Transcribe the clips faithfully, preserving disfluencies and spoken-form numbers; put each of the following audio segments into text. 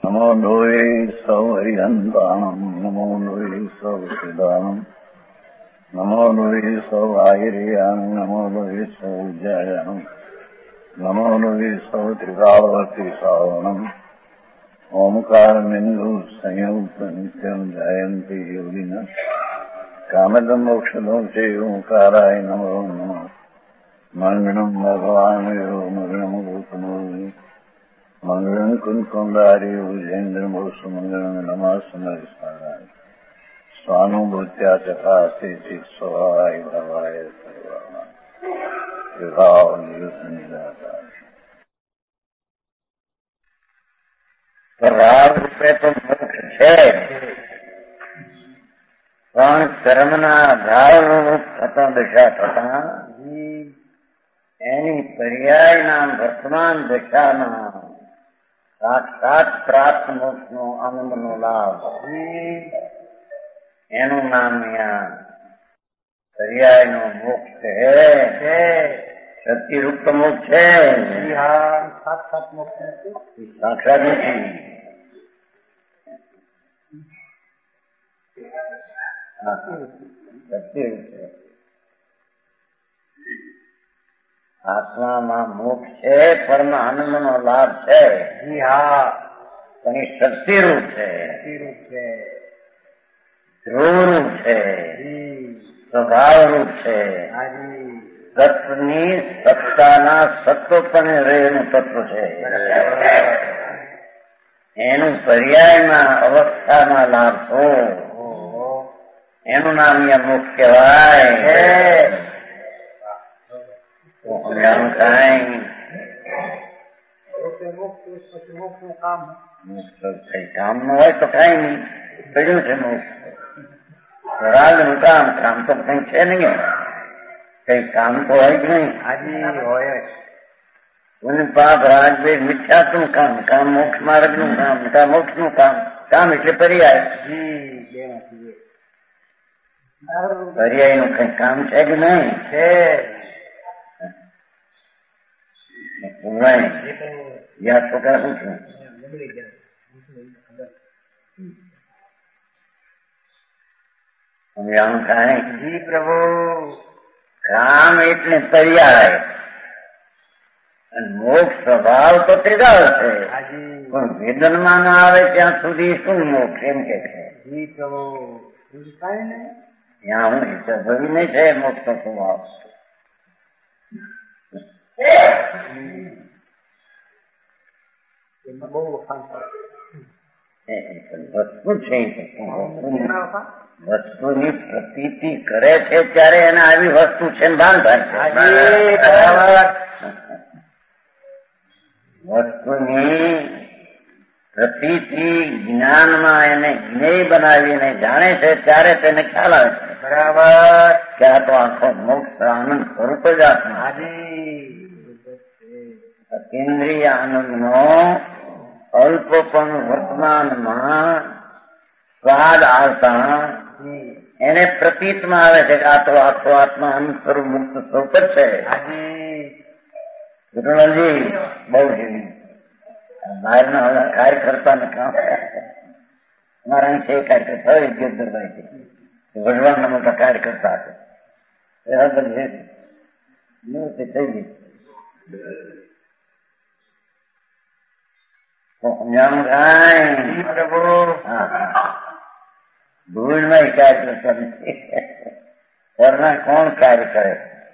નમો લોહે સૌ હરિહંતાણમ નમો લોહે સૌ સિદ્ધાનમ નમો લોહે સૌ આહિર્યાન નમો લોહે સૌ જયાન નમો લોહે સૌ ત્રિકાળવતી શ્રાવણમ ઓમકાર બિંદુ સંયુક્ત નિત્યમ જયંતિ યોગિન કામદમ મોક્ષદો છે ઓંકારાય નમો નમઃ મંગળમ ભગવાન મંગળમ ગૌતમો મંગળમ કુંકુંડારી ઉજેન્દ્ર મોક્ષ મંગળમ નમાસ્મરાય સ્વાનુભૂત્યા ચકાશે શિક્ષવાય ભવાય સર્વાય વિભાવ નિદાતા ભાવ રૂપે તો મોક્ષ છે, પણ કર્મના ભાવરૂપ થતા દશા થતા એની પર્યાયના વર્તમાન દશામાં સાક્ષાત પ્રાપ્ત મોક્ષનો આનંદનો લાભ એનું નામ અહીંયા પર્યાયનો મોક્ષ છે. શક્તિરૂપ તો મોક્ષ છે, સાક્ષાત મોક્ષ સાક્ષાત નથી. શક્તિરૂપ છે. આત્મામાં મોક્ષ છે, પરમ આનંદનો લાભ છે. જી હા, પણ એ શક્તિરૂપ છે, શક્તિરૂપ છે, ધ્રુવરૂપ છે, સ્વભાવરૂપ છે. સત્વની સત્તાના સત્વ પણ રહેલું તત્વ છે. એનું પર્યાયમાં અવસ્થામાં લાભ થો એનું નામ અહીંયા મોક્ષ કહેવાય. કામ નું હોય તો કઈ નહી, પડ્યું છે મોક્ષ. રાગ નું કામ કામ તો કઈ છે નહીં, કઈ કામ તો હોય જ નહીં. હાજી હોય પુણ્ય પાપ રાગ ભેદ મિથ્યા નું કામ, કામ મોક્ષ માર્ગ નું કામ, કામ મોક્ષ નું કામ. કામ એટલે પર્યાય. પર્યાય નું કઈ કામ છે કે નહીં? છે. યા છોકરા શું છું સમજાણું થાય? જી પ્રભુ. કામ એટલે પર્યાય અને મોક્ષ સ્વભાવ તો ત્રિકાળ છે, પણ વેદનમાં ના આવે ત્યાં સુધી શું મોક્ષ એમ કે છે? જી પ્રભુ. ત્યાં હું ભવી નહીં છે મોક્ષ નો સ્વભાવ. બહુ વસ્તુ છે, વસ્તુની પ્રતીતિ કરે છે ત્યારે એને આવી વસ્તુ છે ભાન થાય. વસ્તુની પ્રતીતિ જ્ઞાનમાં એને જ્ઞેય બનાવીને જાણે છે ત્યારે તેને ખ્યાલ આવે છે. બરાબર. કે આ તો આખો મોક્ષ આનંદ સ્વરૂપ જ આત્મા. ઇન્દ્રિય આનંદ નો અલ્પ પણ વર્તમાનમાં સ્વાદ આવતા એને પ્રતીતમાં આવે છે કે આ તો આખો આત્મા આનંદ સ્વરૂપ મુક્ત સ્વરૂપ જ છે. વિઠ્ઠલજી બહુ જીવી બહારના કાર્ય કરતા ને કામ અમારા છે કાર્ય કરતા વિદ્યુતભાઈ ભગવાનના મોટા કાર્ય કરતા હતા. થઈ ગઈ પ્રભુ. ભૂલમાં કાર્ય કરતા નથી. ઘરના કોણ કાર્ય કરે?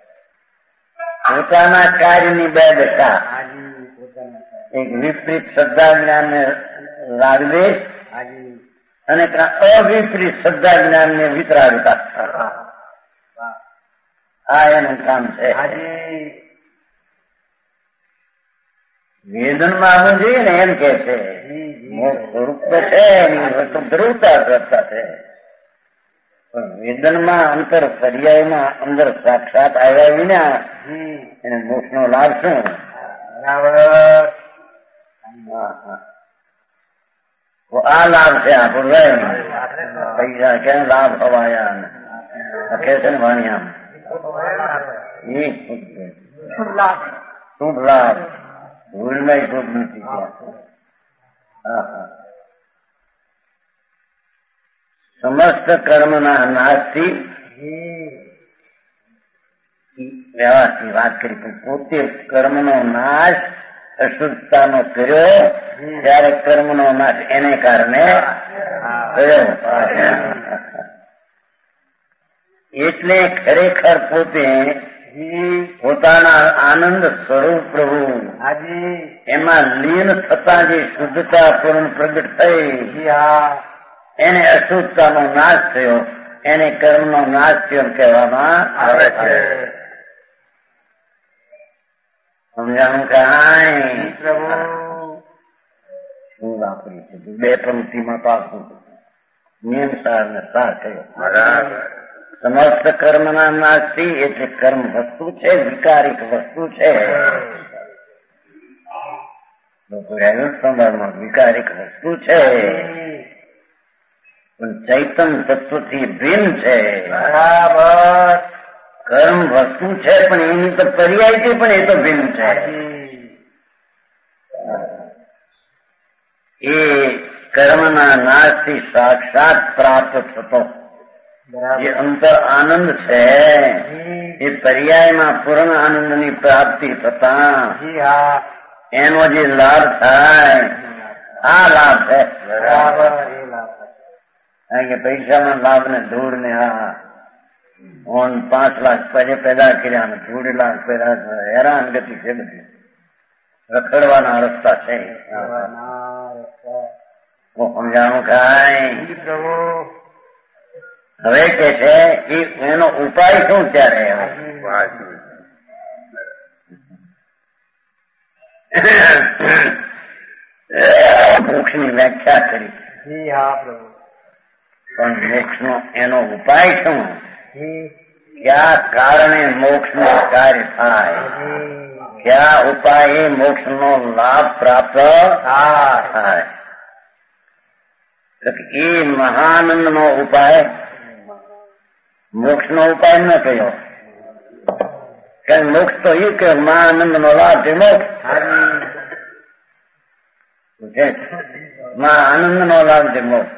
પોતાના કાર્યની બે દશા, એક વિપરીત શ્રદ્ધા જ્ઞાન ને રાગદેશ અને અવિપરીત શ્રદ્ધા જ્ઞાન ને વિતરાગતા. આ એનું કામ છે. વેદનમાં આવવું જોઈએ ને એમ કે છે. સ્વરૂપ તો છે એની વસ્તુ ધ્રુવતા કરતા છે, પણ વેદનમાં અંતર પર્યાયમાં અંદર સાક્ષાત આવ્યા વિના એને મોક્ષ નો લાભ શું? બરાબર. આ લાભ છે આ પૂર્વ પૈસા કેમ લાભ હવાયા કે છે ને વાણિયા એ શુભ લાભ. શુભ લાભ ભૂલમાં શુભ નથી. હા હા સમસ્ત કર્મના નાશથી વ્યવહારની વાત કરી પણ પોતે કર્મનો નાશ અશુદ્ધતાનો કર્યો ત્યારે કર્મનો નાશ એને કારણે થયો. એટલે ખરેખર પોતે પોતાના આનંદ સ્વરૂપ પ્રભુ એમાં લીન થતા જે શુદ્ધતા પૂર્ણ પ્રગટ થઈ એને અશુદ્ધતાનો નાશ થયો, એને કર્મનો નાશ થયો કહેવામાં આવે છે. સમજાણું કાંઈ પ્રભુ શું વાપરી છે? બે પંક્તિમાં પાકું નિયમ સાર ને સાર થયો. બરાબર. સમસ્ત કર્મના નાશથી એટલે કર્મ વસ્તુ છે, વિકારિક વસ્તુ છે. સંભાળમાં વિકારિક વસ્તુ છે પણ ચૈતન તત્વથી ભિન્ન છે. બરાબર. કર્મ વસ્તુ છે પણ એની તો પર્યાયથી પણ એ તો ભિન્ન છે. એ કર્મના નાશથી સાક્ષાત પ્રાપ્ત થતો જે અંતર આનંદ છે એ પર્યાયમાં પૂર્ણ આનંદની પ્રાપ્તિ થતા એનો જે લાભ થાય આ લાભ છે. બરાબર. એ લાભ કારણ કે પૈસાના લાભ ને ધૂળ ને આ ઓન પાંચ લાખ પછી પેદા કર્યા ને ધૂળ લાખ પેદા હેરાન ગતિ છે. બધી રખડવાના રસ્તા છે. સમજાણું કાંઈ પ્રભુ? હવે કે છે કે એનો ઉપાય શું? ત્યારે મોક્ષ ની વ્યાખ્યા કરી. પણ મોક્ષ નો એનો ઉપાય શું? કયા કારણે મોક્ષ નું કાર્ય થાય, કયા ઉપાય મોક્ષ નો લાભ પ્રાપ્ત થાય? એ મહાનંદ નો ઉપાય મોક્ષ નો ઉપાય ન કયો. કારણ મોક્ષ તો એ કે મહાનંદ નો લાભ છે મોક્ષ. મહાનંદ નો લાભ છે મોક્ષ.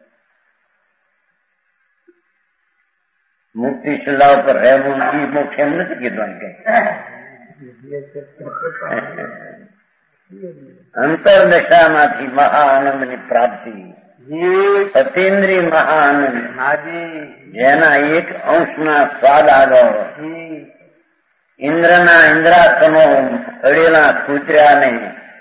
મુક્તિ શિલા ઉપર રહેવું એ મોક્ષ એમ નથી કીધું. કે અંતરદશામાંથી મહાઆનંદ ની પ્રાપ્તિ, અતીન્દ્રિય મહાઆનંદ જેના એક અંશના સ્વાદ આગળ ઇન્દ્રના ઇન્દ્રાસનો અડેલા કૂતર્યાને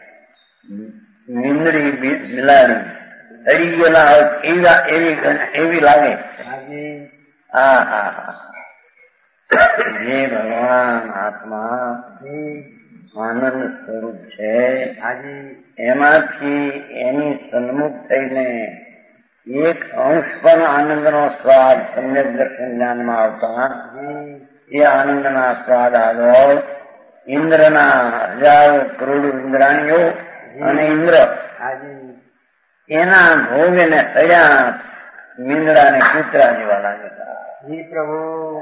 નીંદડી મિલાડી અડી ગયેલા એવા એવી એવી લાગે. હા હા હા. જે ભગવાન આત્મા આનંદ સ્વરૂપ છે એમાંથી એની સન્મુખ થઈને એક અંશ પણ આનંદનો સ્વાદ સમ્યક દર્શન જ્ઞાનમાં આવતા એ આનંદના સ્વાદ આગળ ઇન્દ્રના હજારો કરોડો ઇન્દ્રાણીઓ અને ઇન્દ્ર એના ભોગને થયા મીંદડા ને કૂતરા જેવા લાગેલા. પ્રભુ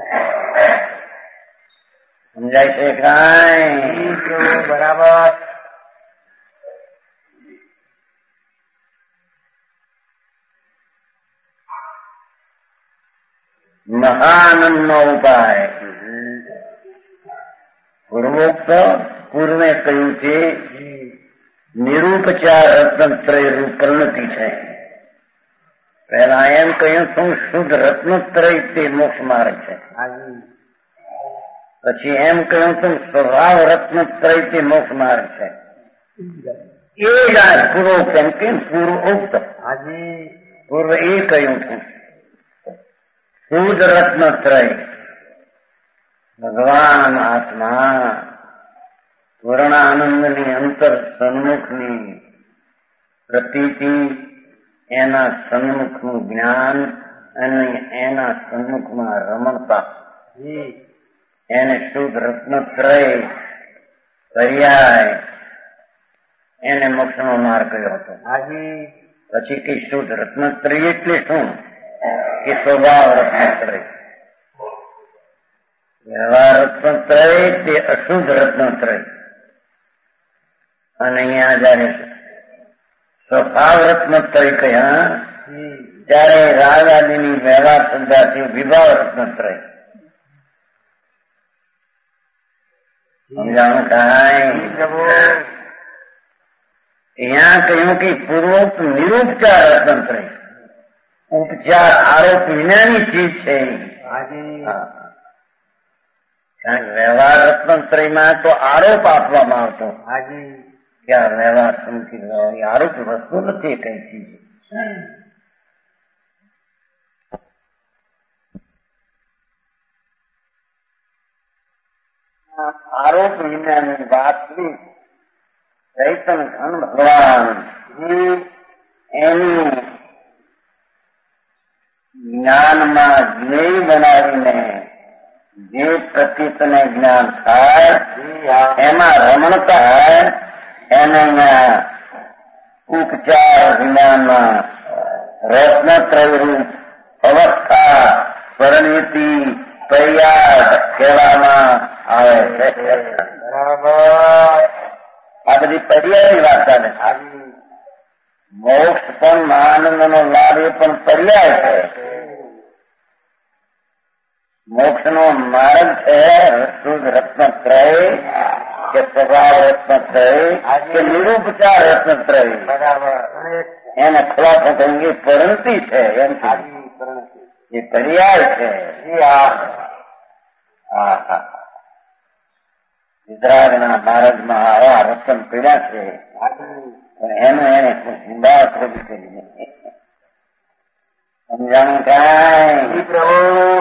સમજાય છે કાંઈ? પ્રભુ બરાબર. મહાનંદ નો ઉપાય પૂર્વોક્ત પૂર્વે કહ્યું છે નિરૂપચાર રત્નત્રય રૂપ પ્રણતિ છે. પહેલા એમ કહ્યું શું શુદ્ધ રત્નત્રય તે મોક્ષ માર્ગ છે. પછી એમ કહ્યું તું સ્વભાવ રત્નત્રય તે મોક્ષ માર્ગ છે. એ જ આ પૂર્વોક્ત એમ કે પૂર્વોક્ત પૂર્વ એ કહ્યું હતું શુદ્ધ રત્નત્રય ભગવાન આત્મા પૂર્ણ આનંદની અંતર સન્મુખની પ્રતીતિ, એના સન્મુખનું જ્ઞાન અને એના સન્મુખમાં રમણતા એને શુદ્ધ રત્નત્રય પર્યાય એને મોક્ષનો માર્ગ કર્યો હતો. પછી કે શુદ્ધ રત્નત્રય એટલે શું? કે સ્વભાવ રત્નત્રય. વ્યવહાર રત્નત્રય તે અશુદ્ધ રત્નત્રય અને અહીંયા જયારે સ્વભાવ રત્નત્રય કયા ત્યારે રાગ આદિની વ્યવહાર સંધાથી વિભાવ રત્નત્રય સમજાણું કાંઈ यहाँ कहूं कि पूर्वोक्त निरूपचार रत्नत्रय उपचार आरोप विनानी चीज है। व्यवहार रत्नत्रय में तो आरोप आपवामां आवतो क्या व्यवहार समझी लो आरोप वस्तु नहीं कई चीज आरोप विनानी वास्तविक चैतन घन भगवान एनी ज्ञान में ज्ञेय बनावीने जे प्रतीत ने ज्ञान थाय एमा रमणता है एने उपचार विज्ञान रत्नत्रय रूप अवस्था परिणति पर्याय कहेवामां आवे छे। आ बधी पर्यायनी વાત ચાલે છે। મોક્ષ પણ આનંદનો લાભ એ પણ પર્યાય છે। મોક્ષનો માર્ગ છે શુદ્ધ રત્નત્રય કે સ્વભાવ રત્નત્રય કે નિરૂપચાર રત્નત્રય એને ખુલાસો કહેંगे પરિણતિ છે એમ એ પર્યાય છે। હા હા વિતરાગના માર્ગમાં આવા રતન પીડા છે એનું એને હિંબાળ ખોટી કરી સમજાણું કાંઈ પ્રભુ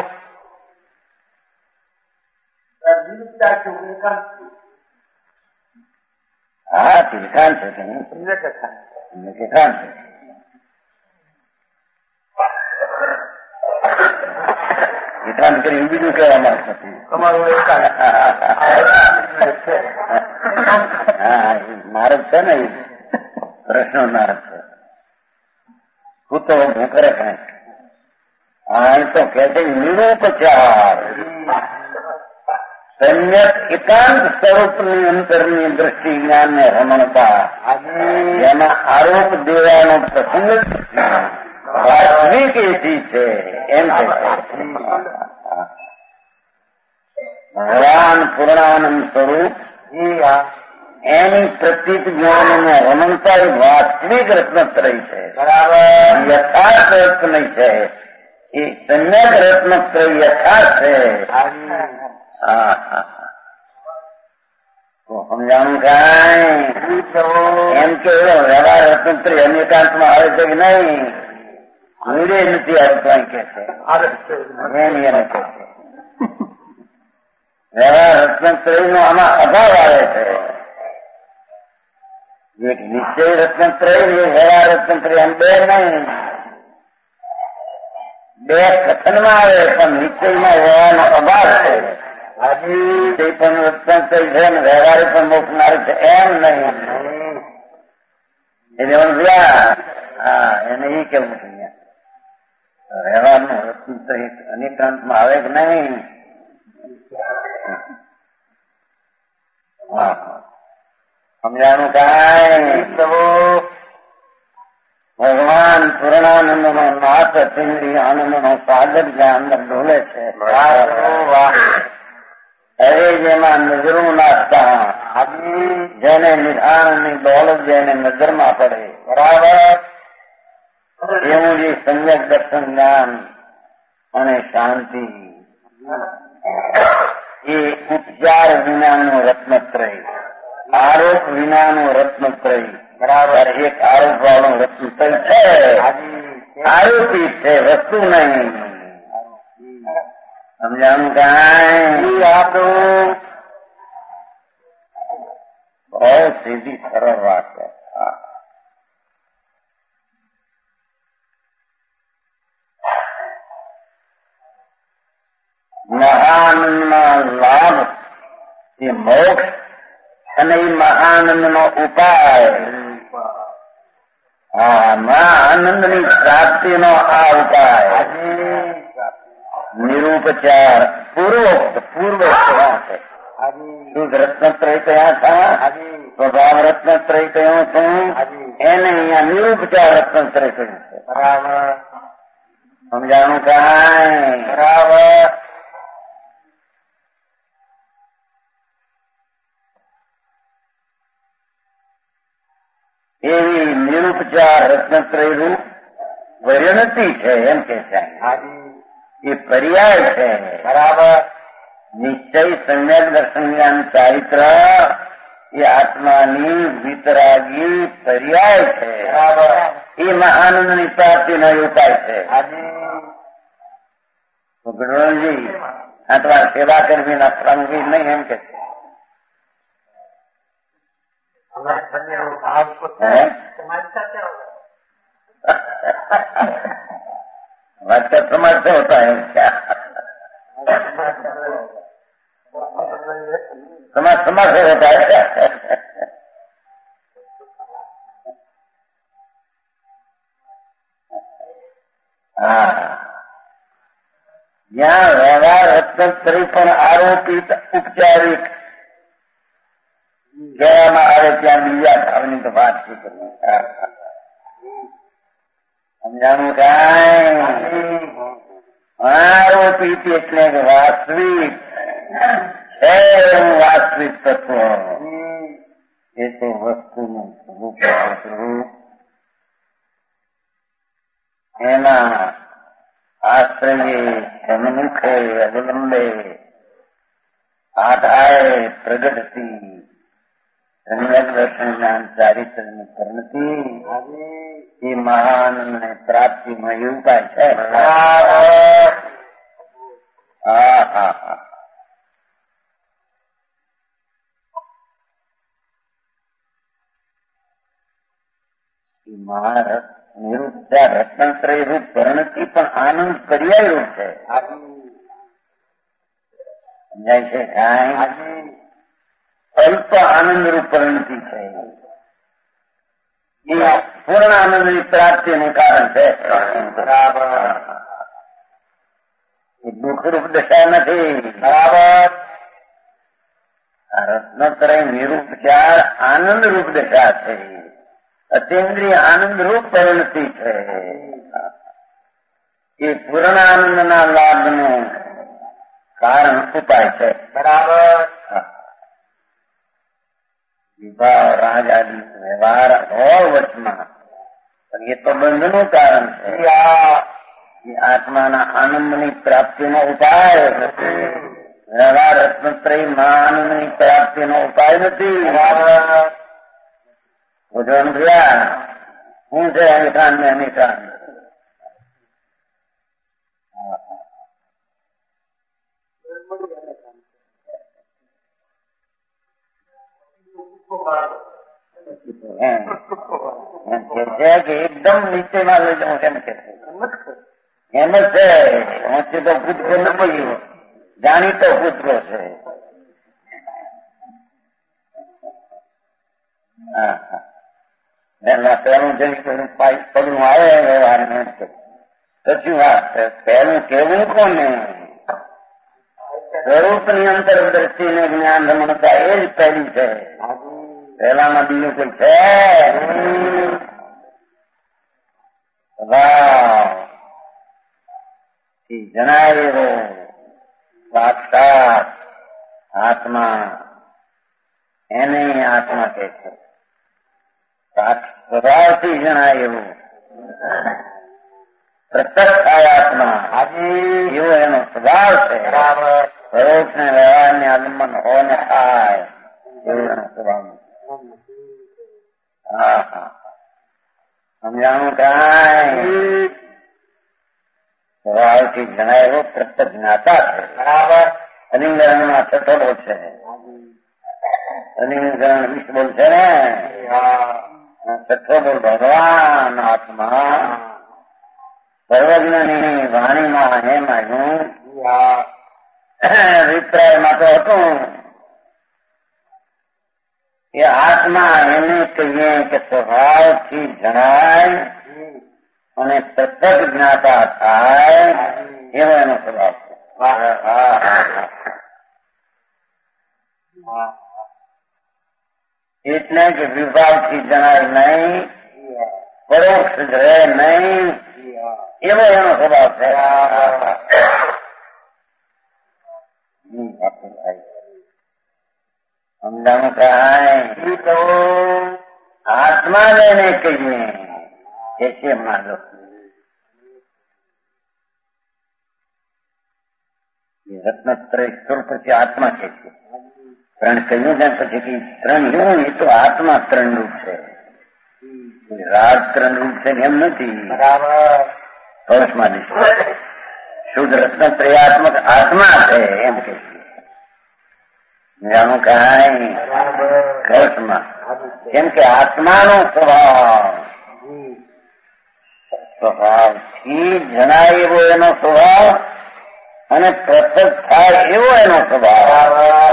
હા તિરખાન છે તિરખાન છે તિરખાન કરી બીજું કહેવા માંગતો માર્ગ છે ને પ્રશ્નો માર્ગ છે હું તો હું કરે કઈ આ તો કે છે નિરૂપચાર સમ્યક એકાંત સ્વરૂપની અંતરની દ્રષ્ટિ જ્ઞાન ને રમણતા એમાં આરોપ દેવાનો પ્રસંગ વાસ્તવિક એથી છે એમ છે ભગવાન પૂર્ણાનંદ સ્વરૂપ એની પ્રતીત જ્ઞાન ને રમણતા એ વાસ્તવિક રત્નત્રય છે યથાર્થ રત્નય છે એ સમ્યક રત્નત્રય યથાર્થ છે। હા હા સમજાણું કાંઈ એમ કે વ્યવહાર રત્નત્રય અનેકાંતમાં આવે છે કે નહીં મૂળે નથી આવતું કે છે એમ એને કહે છે વ્યવહાર રત્નત્રય નો આમાં અભાવ આવે છે। એક નિશ્ચય રત્નત્રય ને વ્યવહાર રત્નત્રય એમ બે નહીં બે કથનમાં આવે પણ નિશ્ચયમાં વ્યવહારનો અભાવ છે। નિશ્ચય પણ રત્નત્રય છે ને વ્યવહાર પણ મોકનાર છે એમ નહીં એટલે સમજ્યા હા એને એ કેવું છે વ્યવહારનું રત્નત્રય અનેકાંતમાં આવે કે નહીં સમજાણું કાંઈ ભગવાન પૂર્ણાનંદ નો નાથ ચિંડી આનંદ નો સાગર જ્યાં અંદર ડોલે છે હવે જેમાં નજરું નાખતા જેને નિધાનની દોલત જેને નજરમાં પડે બરાબર એવું જે સમ્યક દર્શન જ્ઞાન અને શાંતિ એ ઉપચાર વિનાનું રત્નત્રય આરોપ વિનાનું રત્નત્રય બરાબર એક આરોપ વાળું રત્નત્રય છે આરોપી છે વસ્તુ નહીં સમજાણું કાંઈ આપણું બહુ સીધી સરળ વાત છે। મહાનંદનો લાભ એ મોક્ષ અને એ મહાનંદનો ઉપાય હા મહાનંદની પ્રાપ્તિનો આ ઉપાય નિરૂપચાર પૂર્વોક્ત પૂર્વ છે। શુદ્ધ રત્નત્રય કયા હતા સ્વભાવ રત્નત્રય કયો છું એને અહીંયા નિરૂપચાર રત્નત્રય કહ્યું છે બરાબર સમજાણું કાંઈ બરાબર. એવી નિરુપચાર રત્નત્રય રૂપ પરિણતિ છે એમ કે છે. એ પર્યાય છે. બરાબર. નિશ્ચય સમ્યક દર્શન જ્ઞાન ચારિત્ર એ આત્માની વિતરાગી પર્યાય છે. બરાબર. એમાં આનંદની પ્રાપ્તિનો ઉપાય છે. ગણોજી આ તમારા સેવા કર્મીના પ્રંગી નહીં એમ કે बच्चा समाज से होता है क्या? समाज समाज से होता है क्या? हाँ, यहाँ व्यवहार रत्नत्रय पर आरोपित उपचारिक કહેવામાં આવે ત્યાં બીજા ભાવની તો વાત શું કરવી? સમજાણું કાંઈ? આરોપિત એટલે વાસ્તવિક છે એવું વાસ્તવિક તત્વ એ તો વસ્તુનું સ્વરૂપ સ્વરૂપ એના આશ્રયે સન્મુખે અવલંબે આધારે પ્રગટતી સમ્યક દર્શન જ્ઞાન ચારિત્રની પરિણતિ એ મહાન ને પ્રાપ્તિનો ઉપાય છે. હા હા હા મહારથ નિરુપચાર રત્નત્રય રૂપ પરિણતિ પણ આનંદ પર્યાય રૂપ છે. સમજાય છે કાંઈ? અલ્પ આનંદ રૂપ પરિણતિ છે. એ પૂર્ણ આનંદની પ્રાપ્તિનું કારણ છે. બરાબર. એ દુઃખ રૂપ દશા નથી. બરાબર. રત્નત્રય નિરૂપચાર આનંદ રૂપ દશા છે. અતિન્દ્રિય આનંદ રૂપ પરિણતિ છે. એ પૂર્ણ આનંદના લાભનું કારણ ઉપાય છે. બરાબર. વિભાવ રાજ આદિ વ્યવહાર હોય વચમાં પણ એ તો બંધનું કારણ છે. એ આત્માના આનંદની પ્રાપ્તિનો ઉપાય નથી. વ્યવહાર રત્નત્રયમાં આનંદની પ્રાપ્તિનો ઉપાય નથી. ભોજન થયા શું છે અનિકાન ને અનિકાન એકદમ નીચેમાં લઈ જવું કેમ કે એમ જ છે. ઊંચી તો કૂદકો નથી, જાણીતો કૂદકો છે. હા હા એના પહેલું જઈ પગલું આવે વ્યવહાર સાચી વાત છે. પહેલું કેવું કોને સ્વરૂપની અંતર દ્રષ્ટિને જ્ઞાન રમણતા એ જ પહેલી છે. પહેલામાં બીજું કોઈ છે? જણાય એવો સાક્ષાત આત્મા એને આત્મા કહે છે. સ્વભાવથી જણાય એવું પ્રત્યક્ષ થાય આત્મા એવો એનો સ્વભાવ છે. સ્વરૂપ ને વ્યવહાર ને આલંબન હો ને થાય એવું એનો સ્વભાવ. હા હા સમજાણું કાંઈ? સ્વભાવથી જણાય એવો પ્રત્યક્ષ જ્ઞાતા છે. બરાબર. અલિંગરણમાં છઠ્ઠો છે. અલિંગરણ વીસ બોલ છે ને. છઠ્ઠો બોલ ભગવાન આત્મા સર્વજ્ઞની વાણીમાં હેમ આવ્યું. અભિપ્રાયમાં તો હતું એ આત્મા એને કહીએ કે સ્વભાવથી જણાય અને પ્રત્યક્ષ જ્ઞાતા થાય એવો એનો સ્વભાવ છે. એટલે કે વિભાવથી જણાય નહીં, પરોક્ષ રહે નહીં, એવો એનો સ્વભાવ છે. સમજાણું કાંઈ તો આત્મા લેને કહીએ कैसे मानो रत्नत्रय स्वरूप से आत्मा कैसे त्रण कहूँ जाए પછી कि ત્રણ એવું એ તો આત્મા ત્રણ રૂપ છે. રાગ ત્રણ રૂપ છે એમ નથી. બરાબર પરસમાં શુદ્ધ રત્નત્રયાત્મક આત્મા છે એમ કે જાણું કાંઈ કલ્પમાં કેમ કે આત્માનો સ્વભાવ સ્વભાવથી જણાય એવો એનો સ્વભાવ અને પ્રત્યક્ષ થાય એવો એનો સ્વભાવ.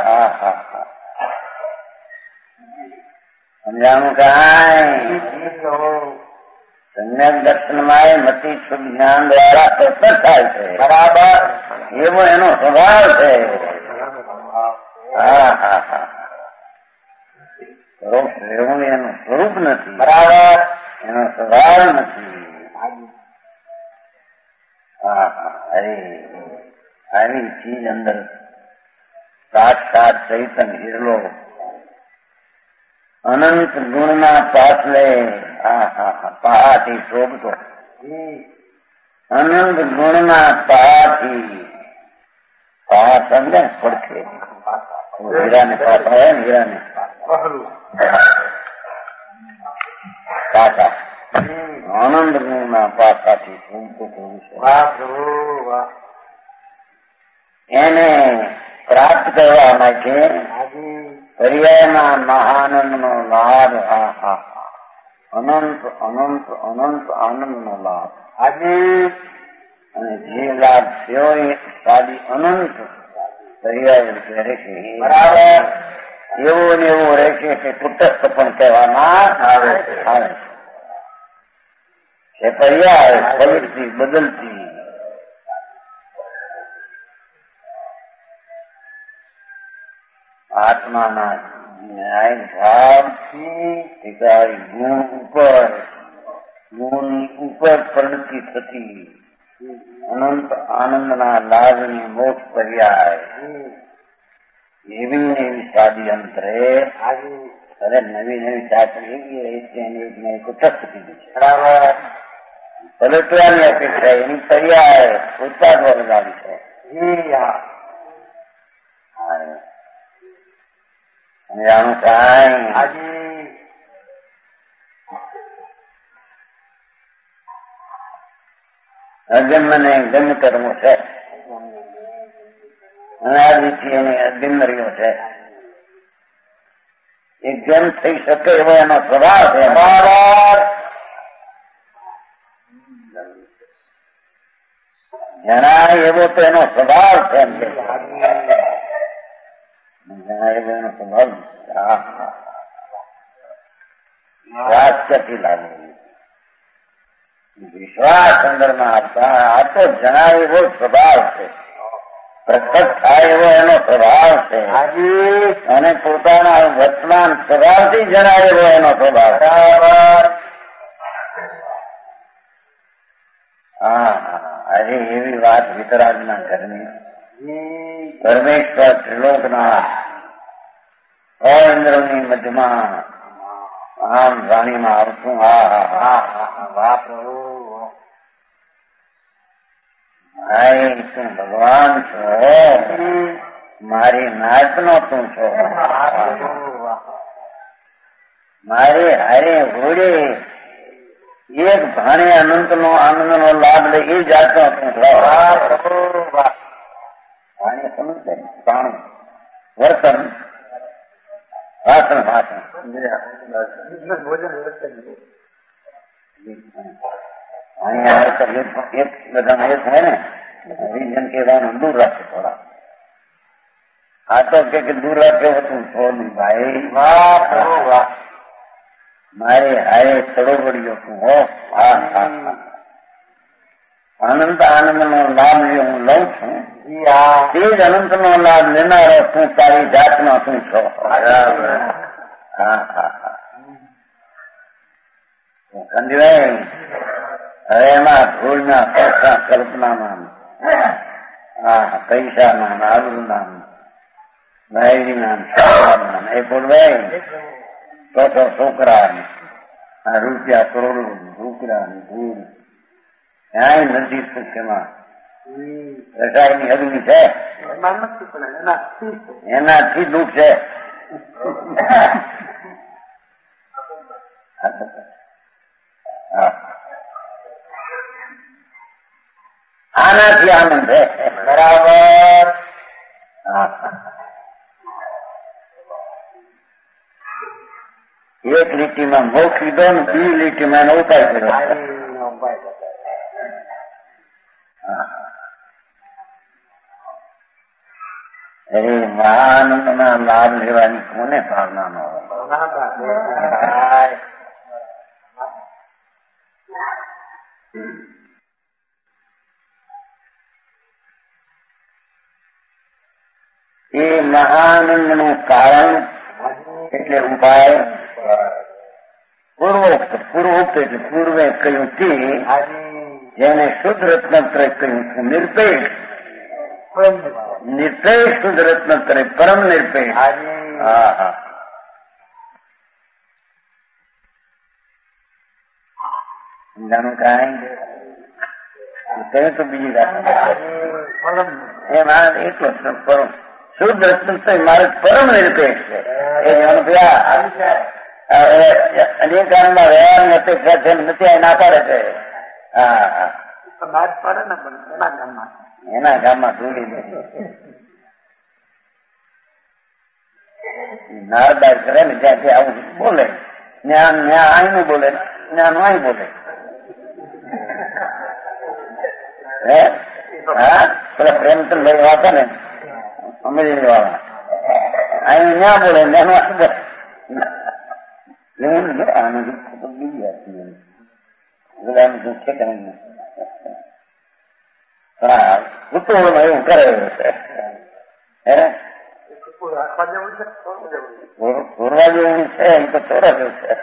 સમજાણું કાંઈ સમ્યક દર્શનમાં મતિ શુદ્ધ જ્ઞાન દ્વારા પ્રત્યક્ષ થાય છે. બરાબર એવો એનો સ્વભાવ છે. હા હા હા એવું એનું સ્વરૂપ નથી. બરાબર એનો સ્વભાવ નથી. હા હા અરે આવી ચીજ અંદર સાક્ષાત ચૈતન હિરલો અનંત ગુણના પાછલે હા હા હા પહાથી શોભતો અનંત ગુણના પહાથી પહા સમજે પડખે હીરાને પાછા હોય ને હીરાને પાછા આનંદ ગુણના પાછાથી એને પ્રાપ્ત કરવા માટે પર્યાયના મહાનંદ નો લાભ હા હા અનંત અનંત અનંત આનંદ નો લાભ આજે અને જે લાભ થયો એ સાદી અનંત પર્યાય રૂપે રહેશે. બરાબર એવો ને એવો રહેશે કે તટસ્થ પણ કહેવામાં આવે આવે એ પર્યાય પલટતી બદલતી આત્માના ન્યાય ભાવથી ગુણ ઉપર ગુણ ઉપર પરિણતિ થતી અનંત આનંદના લાભની મોક્ષ પર્યાય એવી ને એવી સાદી અંતરે અરે નવી નવી ચાકરી એવી કુટસ્થ કીધી છે. બરાબર પલટવાની અપેક્ષા એની પર્યાય ઉત્પાદવા લગાવી છે. જાણું કાંઈ અજન્મ ને ગમ્ય કર્મો છે અને આ રીતે એની અજન્મ રહ્યો છે. એ જેમ થઈ શકે એવો એનો સ્વભાવ છે. બરાબર જણાય એવો તો એનો સ્વભાવ છે. જણાય એવો એનો સ્વભાવ વાક્યથી લાગે વિશ્વાસ અંદરમાં આપતા આ તો જણાય એવો સ્વભાવ છે. પ્રગટ થાય એવો એનો સ્વભાવ છે અને પોતાના વર્તમાન સ્વભાવથી જણાય એવો એનો સ્વભાવ. બરાબર હા આજે એવી વાત વિતરાગના ઘરની પરમેશ્વર ત્રિલોકના ઇન્દ્રની મધ્યમાં આમ વાણીમાં આવતું હા હા હા વાહ પ્રભુ ભાઈ તું ભગવાન છો મારી નાતનો તું છો મારી હારે ઘોડે એક ભાણે અનંત નો આનંદ નો લાભ લે એ જાતનો તું છો. ભાણે સમજે પ્રાણ વર્તન ભાષણ ભાષણ અહીંયા એક બધા એક હોય ને રીજન કહેવાનું દૂર રાખે થોડા આ તો કે દૂર રાખ્યો હતું થોડું ભાઈ વાહ વાહ મારે હારે સરોવરીઓ તું હો હા હા હા અનંત આનંદ નો લાભ જે હું લઉં છું તે જ અનંત નો લાભ લેનારો તું તારી જાતનો તું છો. બરાબર હા હા હા સમજવાય હવે એમાં ભૂલના પૈસા કલ્પનામાં આ પૈસાના આબરૂના ભાઈના નામ એ બોલવાય તો તો છોકરા રૂપિયા કરોડો છોકરા ભૂલ ક્યાંય નથી સુખમાં રસાયની અગ્નિ છે એનાથી દુઃખ છે. આનાથી આનંદ છે. બરાબર. એક લીટીમાં મોક્ષ લીધો ને બીજી લીટીમાં એનો ઉપાય કર્યો. અરે આનંદ ના લાભ લેવાની કોને ભાવના ન હોય. એ મહાનંદ નું કારણ એટલે ઉપાય પૂર્વોક્ત. પૂર્વોક્ત એટલે પૂર્વે કહ્યું તે જેને શુદ્ધ રત્નત્રય કહ્યું છે નિરપેક્ષ. નિરપેક્ષ શુદ્ધ રત્નત્રય પરમ નિરપેક્ષ. હા હા જાણું કાંઈ કહ્યું તો બીજી વાત એમાં એટલો પરમ શુદ્ધ રત્નત્રય મારે પરમ નિરપેક્ષ છે. એ અનેક કાળમાં રહેવાની અપેક્ષા છે નથી ના પાડે છે. હા હા એના ગામમાં ધૂળી નથી. નારદાર કરે ને જ્યાંથી આવું બોલે જ્ઞાન ન્યા આઈનું બોલે જ્ઞાન અહીં બોલે. હે હા પેલા પ્રેમચંદ ભાઈ વાતા ને અમરેલી વાળા અહીં ન્યા બોલે જ્ઞાન વાંચ બોલે. આનું બીજી વાત ગુલામ દુઃખ છે કઈ હા કુતુહળમાં એવું કરે છે. હે પૂરવા જેવું છે એમ તો ચોરા જેવું છે.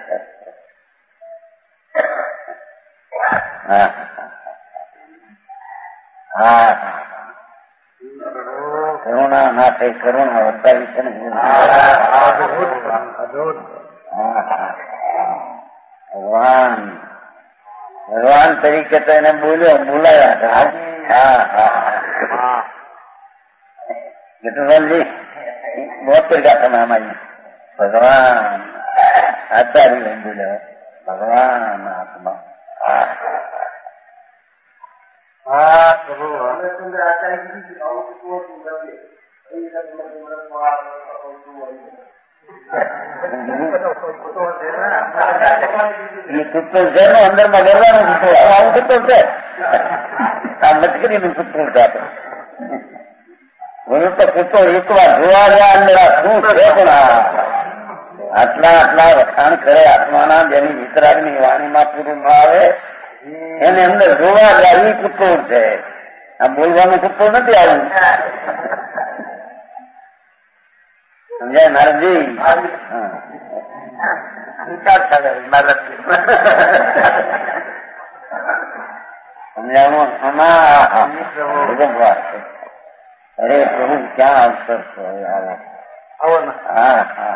હા હા કરુણા ના થઈ કરુણા વર્તાવી છે ને. ભગવાન ભગવાન તરીકે તો એને બોલ્યો બોલાયા હતા. હા હા ગીતુલાલજી બોતેર ગાતા નામાજી ભગવાન આચાર્ય લઈને બોલ્યો ભગવાન આત્મા. હા પ્રભુ કુત્તોલ છે ને અંદર માં ગરવાનું કુત્તોલ આવું કુત્તોલ છે. આ મચકરી નું કુત્તોલ છે. હું તો કુત્તોલ એક વાર જોવા ગયા અંદર શું છે પણ આટલા આટલા વખાણ કરે આત્માના જેની વિતરાગની વાણીમાં પૂરું ના આવે એને અંદર જોવા ગયા એ કુત્તોલ છે. આ બોલવાનું કુત્તોલ નથી આવું. સમજાય નારદજી? સમજાવું આમાં અરે પ્રભુ ક્યાં અવસર છે. હા હા હા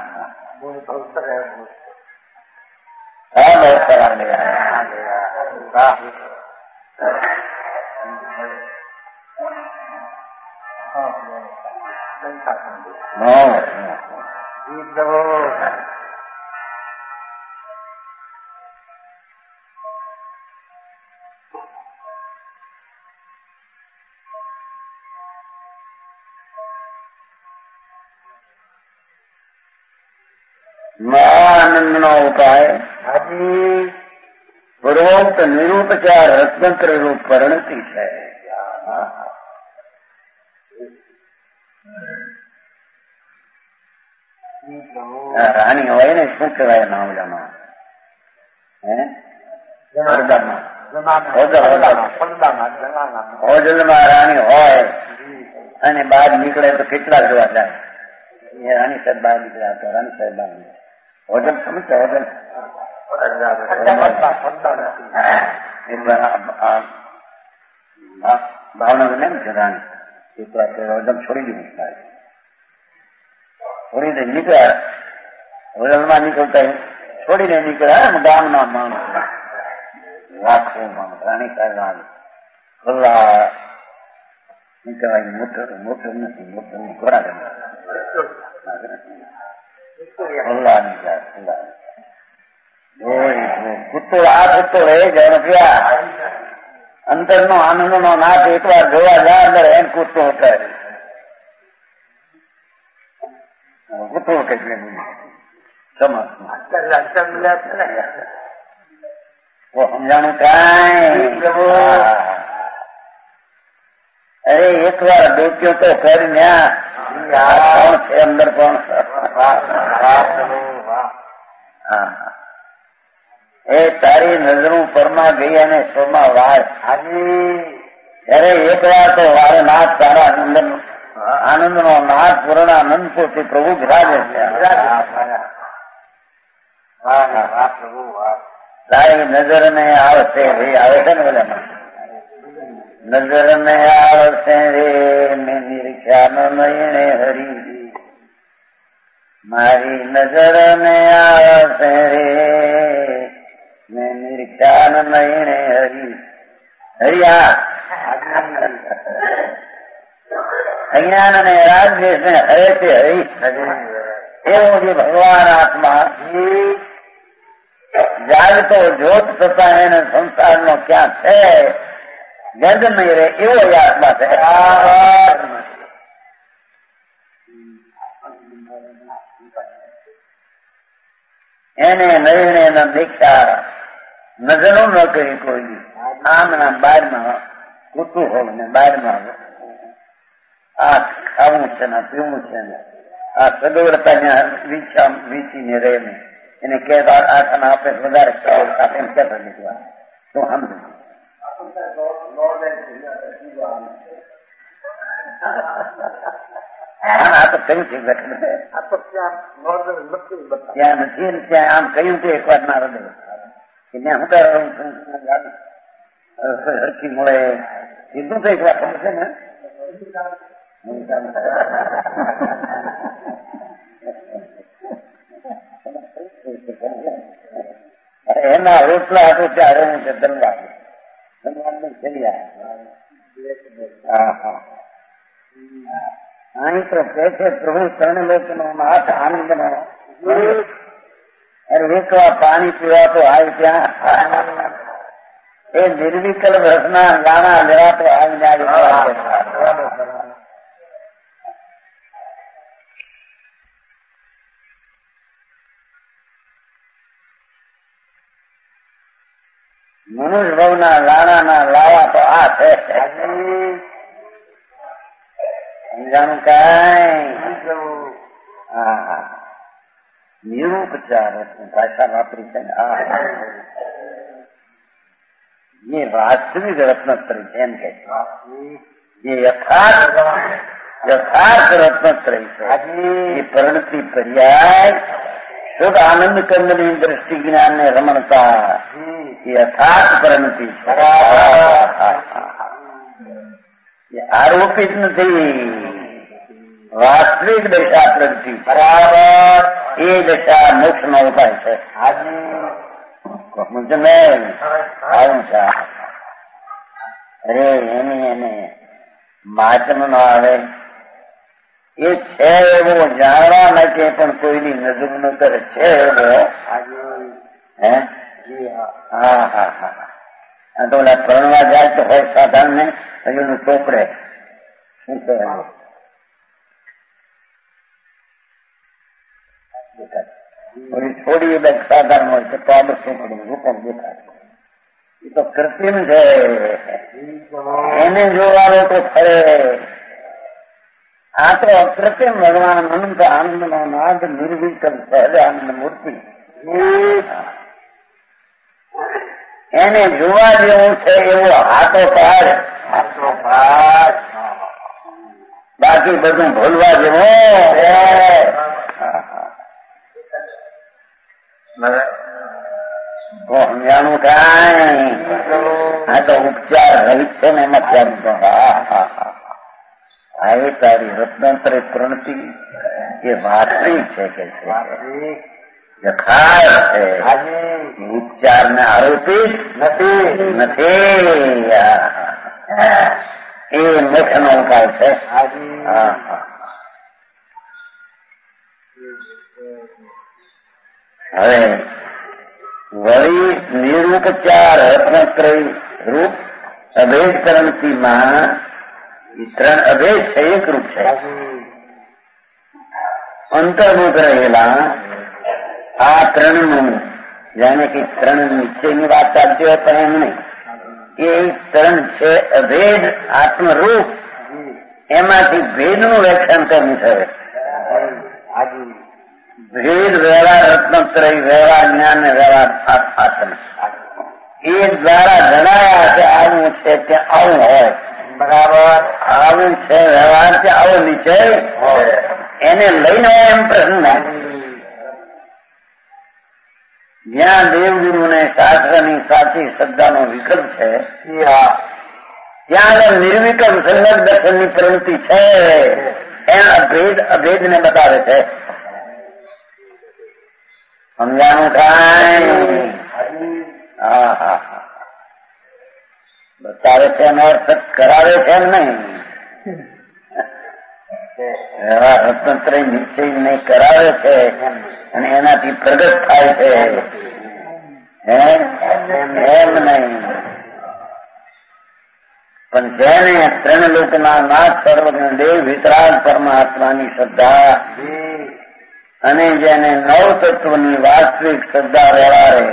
મહાનંદ નો ઉપાય પૂર્વોક્ત નિરૂપચાર રત્નત્ર રૂપ પરિણતિ છે. રાણી હોય ને શું કહેવાય નામ જમા હોજલમાં રાણી હોય અને બહાર નીકળે તો કેટલા જોવા જાય. એ રાણી સાહેબ બહાર નીકળ્યા તો રાણી સાહેબ બહાર નીકળ્યા હોટલ સમજતા હોટલ ભાવનગર ને જગાણી એકદમ છોડી દીધું છોડી દે નીકળ્યા હોટલમાં નીકળતા છોડીને નીકળ્યા ગામના માણસ લાખો માણસ રાણી કાઢ ખુલ્લા નીકળવાય મોટર મોટર નથી મોટર ની ઘોડા ખુલ્લા નીકળ્યા ખુલ્લા કુત્તો આ કુત્તો રહે ગયા અંતર નો આનંદ નો નાથ એક વાર જોવા જાય અંદર એમ કૂદતો હતા કૂદતો કેટલે સમજાણું કઈ અરે એક વાર ડોક્યો તો કરી ન્યા છે અંદર પણ એ તારી નજરું પરમાં ગઈ અને સોમાં વાળ અરે એક વાર તો વારે નાથ તારા આનંદ આનંદ નો નાથ પૂર્ણાનંદ પોતે પ્રભુ બિરાજે તારી નજર ને આવશે રે આવે છે ને બધા નજર ને આવશે રે મેં નિરીક્ષા નયણે હરી મારી નજર ને આવશે રે મેં નિરીક્ષા નયણે હરી હરિયા અજ્ઞાન અને રાજદેશ ને હરે છે હરી એવું જે ભગવાન આત્મા જાગતો જોત થતા એને સંસાર નો ક્યાં છે ગંધ નહીં રહે એવો એ આત્મા છે એને નયણે ન દીક્ષા નજરો ન કરી કોઈ આમના બારમાં કૂતું હોવ ને બારમાં આ ખાવું છે ને પીવું છે ને આ સગવડતા વીછા વીચીને રહે ને એને કે આખાના આપે વધારે આપે એમ કહેતા લીધું શું સમજુ આ તો કયું છે ત્યાં નથી ને ત્યાં આમ કહ્યું છે એક વાર ના હૃદય કે ત્યાં શું હરખી મળે કીધું તો એક વાર ખબર છે ને એના રોટલા હતું ત્યારે હું છે ધનવાદ ધનવાદ ને ચડ્યા અહીં તો કે છે પ્રભુ ત્રણ લોક નો નાથ આનંદ નો વેચવા પાણી પીવા તો આવી ત્યાં એ નિર્વિકલ્પ રસના ગાણા લેવા તો આવીને આવી મનુષ્ય ભાવના લાણાના લાવા તો આ છે સમજાણું કઈ નિરૂપચાર ભાષા વાપરી છે ને આ એ વાસ્તવિક રત્નત્રય છે એમ કે જે યથાર્થ યથાર્થ રત્નત્રય છે એ પરિણતિ પર્યાય શુદ્ધ આનંદ કંદની દ્રષ્ટિ જ્ઞાન ને રમણતા યથાર્થ પરિણતિ છે આરોપિત નથી વાસ્તવિક દશા પ્રગતિ બરાબર એ દશા મોક્ષ નો ઉપાય છે આવું છે અરે એની એને માચમ નો આવે એ છે એવો જાણવા માટે પણ કોઈની નજર ન કરે છે એવો હે હા હા હા તો ઓલા પરણવા જાય તો હોય સાધારણ ને હજુ ચોપડે શું કહેવાય થોડી બે સાધારણ હોય તો આ બધું રૂપમ દેખાય એ તો કૃત્રિમ છે એને જોવાનું તો ફરે આ તો અકૃત્રિમ ભગવાન અનંત આનંદ નો નાદ નિર્વિકલ્પ સહજ આનંદ મૂર્તિ એને જોવા જેવું છે એવો હાથો પાડ હાથો પાડ બાકી બધું ભૂલવા જેવું તો સમજાણું કાંઈ આ તો ઉપચાર રહિત છે ને એમાં ધ્યાન તો હા હા હા આ એ તારી રત્નાંતરે પ્રણતિ એ વાસ્તવિક છે કે છે યથાર્થ છે ઉપચાર ને આરોપિત નથી નથી એ મોક્ષ નો ઉપાય છે. હવે વળી નિરૂપચાર રત્નત્રય રૂપ અભેદ ક્રાંતિમાં ત્રણ અભેદ છે, એક રૂપ છે. અંતર્ભૂત રહેલા આ ત્રણનું જાણે કે ત્રણ નિશ્ચયની વાત ચાલતી હોય પણ એમ નહીં, એ ત્રણ છે અભેદ આત્મરૂપ, એમાંથી ભેદનું વ્યાખ્યાન કરવું છે. ભેદ વ્યવહાર રત્નત્રય વ્યવહાર જ્ઞાન ને વ્યવહાર આત્મ એ દ્વારા જણાયા કે આવું છે કે આવું હોય. બરાબર, આવું છે વ્યવહાર છે આવો નિશ્ચય એને લઈને હોય એમ પ્રશ્ન. જ્યાં દેવગુરુ ને શાસ્ત્રની સાચી શ્રદ્ધાનો વિકલ્પ છે ત્યાં આગળ નિર્વિકલ્પ સંગત દર્શનની પ્રવૃત્તિ છે. એના અભેદ અભેદ ને બતાવે છે. સમજાણું કાંઈ? હા હા બતાવે છે એનો અર્થ કરાવે છે એમ નહીં. એવા રત્નત્રય નિશ્ચય નહીં કરાવે છે અને એનાથી પ્રગટ થાય છે એમ નહીં. પણ જેને ત્રણ લોકના નાથ સર્વજ્ઞ દેવ વિતરાગ પરમાત્માની શ્રદ્ધા અને જેને નવ તત્વની વાસ્તવિક શ્રદ્ધા વ્યવહારે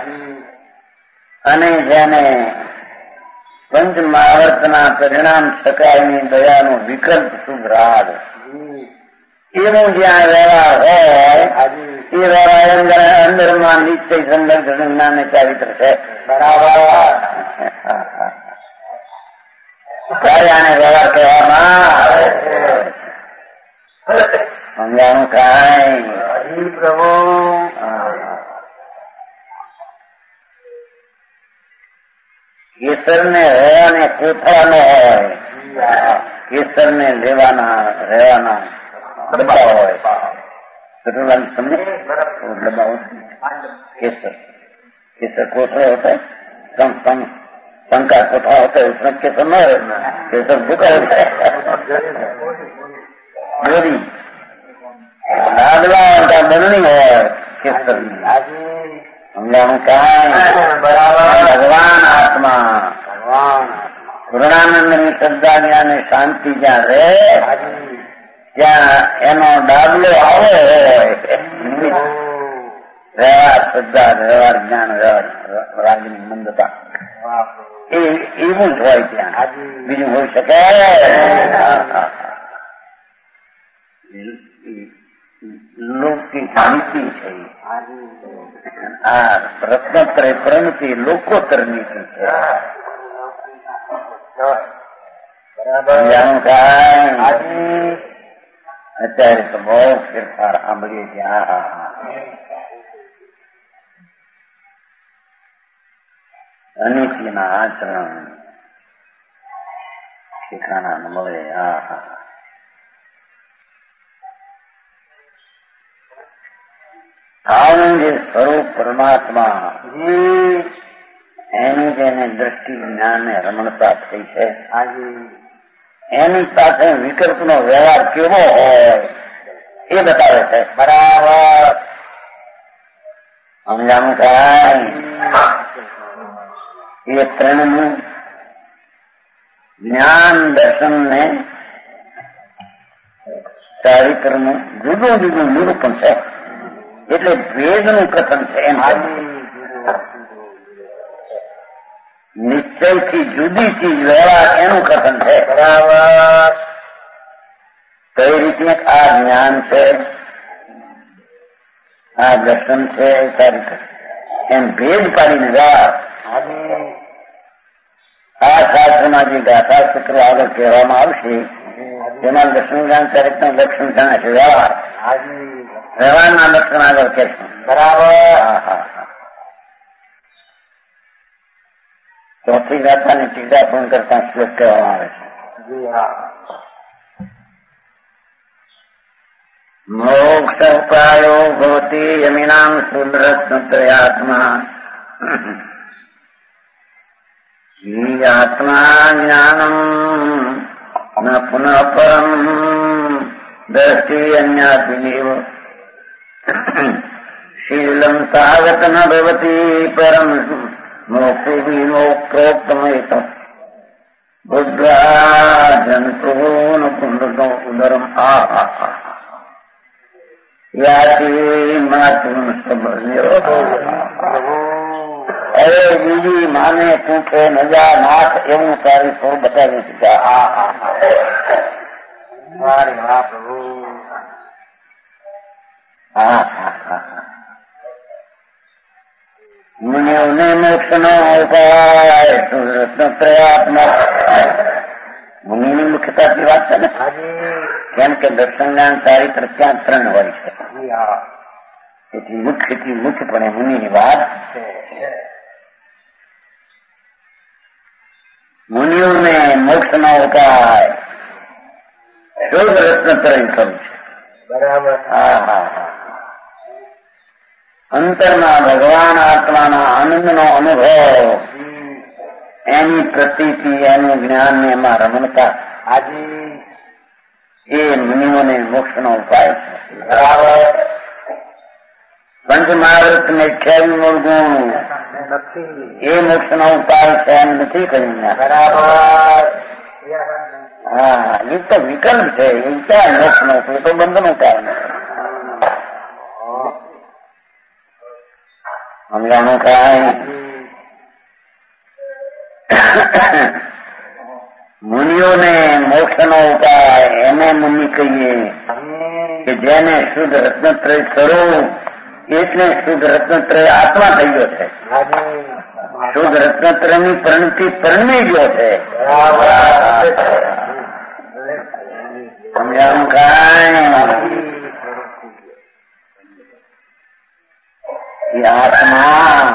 અને જેને પંચ મહાવર્તના પરિણામ શકાયની દયાનો વિકલ્પ શુભ રાગ એવું જ્યાં વ્યવહાર હોય એ વ્યવહાર અંદરમાં નિશ્ચય સંદર્ભ જ્ઞાન ને ચારિત્ર છે. બરાબર, ત્યારે આને વ્યવહાર કહેવામાં સમજાણું કાંઈ? પ્રભુ કેસર ને રહેવાને કોથળા નો હોય, કેસર ને લેવાના રહેવાના ડબ્બા હોય. તમને ડબ્બા केसर केसर कोठरा होता है, कम कम कम का कोठरा होता है, उसमें केसर न रहना, केसर भूखा होता है। गोरी लाडवा का बननी है केसर समझाणु कहा भगवान आत्मा भगवान પૂર્ણાનંદ ની શ્રદ્ધા જ્ઞાન ને શાંતિ જ્યાં રહે ત્યાં એનો ડાબલો આવો હોય વ્યવહાર શ્રદ્ધા વ્યવહાર જ્ઞાન વ્યવહાર રાગની મંદતા એ એવું જ હોય ત્યાં, બીજું હોઈ શકે? લોકની નીતિ છે આ રત્નત્રય પ્રણતિ લોકોત્તર નીતિ છે. અત્યારે તો બહુ ફેરફાર સાંભળીએ ત્યાં અનિતિના આચરણ ઠેકાણા ન મળે. હા હા આવું જે સ્વરૂપ પરમાત્મા એની જેને દ્રષ્ટિ જ્ઞાન ને રમણતા થઈ છે એની સાથે વિકલ્પનો વ્યવહાર કેવો હોય એ બતાવે છે. બરાબર સમજાણું થાય? એ ત્રણનું જ્ઞાન દર્શન ને ચારિત્રનું જુદું જુદું નિરૂપણ છે, એટલે ભેદનું કથન છે. એમ નિશ્ચયથી જુદી ચીજ વ્યવહાર એનું કથન છે. બરાબર કઈ રીતે આ જ્ઞાન છે, આ દર્શન છે, ચારિત્ર એમ ભેદ પાડીને વ્યવહાર આ શાસ્ત્રમાં જે ગાથા સૂત્રો આગળ કહેવામાં આવશે એમાં દર્શન જ્ઞાન ચારિત્ર લક્ષણ જણાશે. વ્યવહાર વ્યવહારના લક્ષણ આગળ કહેશું. બરાબર હા હા ચોથી ગાથાને ત્રીજા પૂર્ણ કરતા શ્લોક કહેવામાં આવે છે. મોક્ષ ઉપાયો ભવતી યમિનામ સુરત્નત્રયાત્મા આત્મા જ્ઞાનમ ન પુનઃ પરમ દ્રષ્ટિ અન્યાદિનેવ શીલમ સાગત ન ભવતી પરમ મોક્ષે વિમોક્તોક્તમયત બુદ્ધા જંતુન પુનર્નો ઉદરમ આ યાતિ માતુન સબર્યો અરે બીજી માને તું કે નજા નાથ એવું તારી સ્વર બતાવી દીધા. આ મારે હા પ્રભુ હા હા હા મુનિઓને મોક્ષ નો ઉપાય રત્નત્રયાત્મક મુનિની મુખ્યતાની વાત છે ને. કેમ કે દર્શન જ્ઞાન ચારિત્ર ત્યાં ત્રણ હોય છે. તેથી મુખ્યથી મુખ્યપણે મુનિની વાત મુનિઓને મોક્ષ નો ઉપાય શુદ્ધ રત્નત્રય થવું છે. બરાબર. હા હા હા અંતરના ભગવાન આત્માના આનંદનો અનુભવ એની પ્રતીતિ એનું જ્ઞાન ને એમાં રમણતા આજે એ મુનિઓને મોક્ષનો ઉપાય છે. બરાબર. પંચમહાવૃત ને અઠ્યાવીસ મૂળ ગુણ એ મોક્ષનો ઉપાય છે એમ નથી કહ્યું. બરાબર. હા એ તો વિકલ્પ છે. એ ક્યાં મોક્ષનો એ તો બંધનું કારણ છે. સમજાણું કાંઈ મુનિઓને મોક્ષનો ઉપાય એને મુનિ કહીએ કે જેને શુદ્ધ રત્નત્રય સ્વરૂપ એટલે શુદ્ધ રત્નત્રય આત્મા થઈ ગયો છે. શુદ્ધ રત્નત્રયની પરિણતિ પરણી ગયો છે. સમજાણું કાંઈ એ આત્મા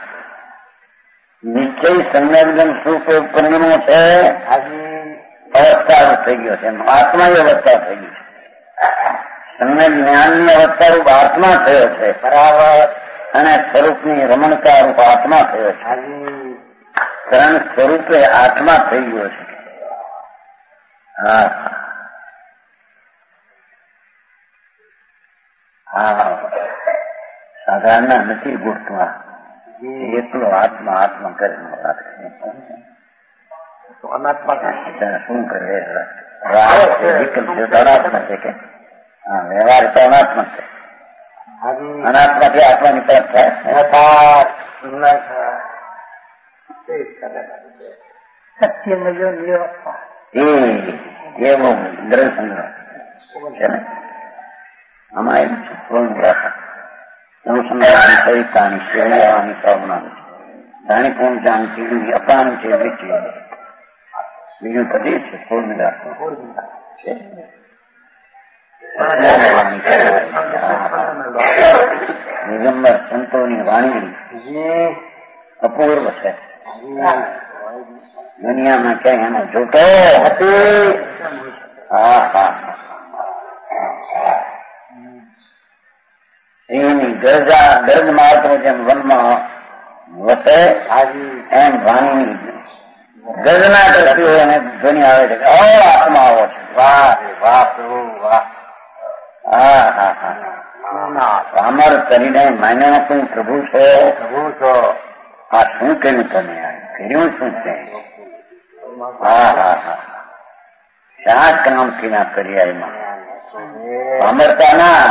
નિશ્ચય સંવેદન સુખ પરિણમો છે. અવસ્થા થઈ ગયો છે. આત્મા એ અવસ્થા થઈ ગઈ છે. સંવેદ જ્ઞાનની અવસ્થા રૂપ આત્મા થયો છે. બરાબર. અને સ્વરૂપની રમણતા રૂપ આત્મા થયો છે. ત્રણ સ્વરૂપે આત્મા થઈ ગયો છે. હા હા સાધારણ નથી ગોઠવા એટલો આત્મા આત્મા કરીને રાખે. અનાત્મા શું કરે વિકલ્પ છે અનાત્મા છે કે હા વ્યવહાર તો અનાત્મા છે. અનાત્માથી આત્માની તરફ થાય. એ એવો દ્રઢ સંગ્રહ છે ને આમાં એમ છે. પૂર્ણ ભાષા સંગ્રહની સવિતાની સેવાની ભાવનાની જાણી પૂર્ણ જાણતી અપાન છે વિચી બીજું પદી છે પૂર્ણ છે. નિગંબર સંતોની વાણી અપૂર્વ છે. દુનિયામાં ક્યાંય એનો જોતો હતી. હા હા સિંહની ગરજા ગરજ માત્ર જેમ વનમાં વસે એમ વાણીની ગર્જના કરતી હોય અને ધ્વનિ આવે છે કે ઓ આત્મા આવો છે. વાહ વાહ પ્રભુ વાહ. હા હા હા અમર કરીને માન્યા તું પ્રભુ છો પ્રભુ છો. આ શું કર્યું તમે કર્યું શું છે? હા હા હા શા કામથી ના કર્યા એમાં અમરતા ના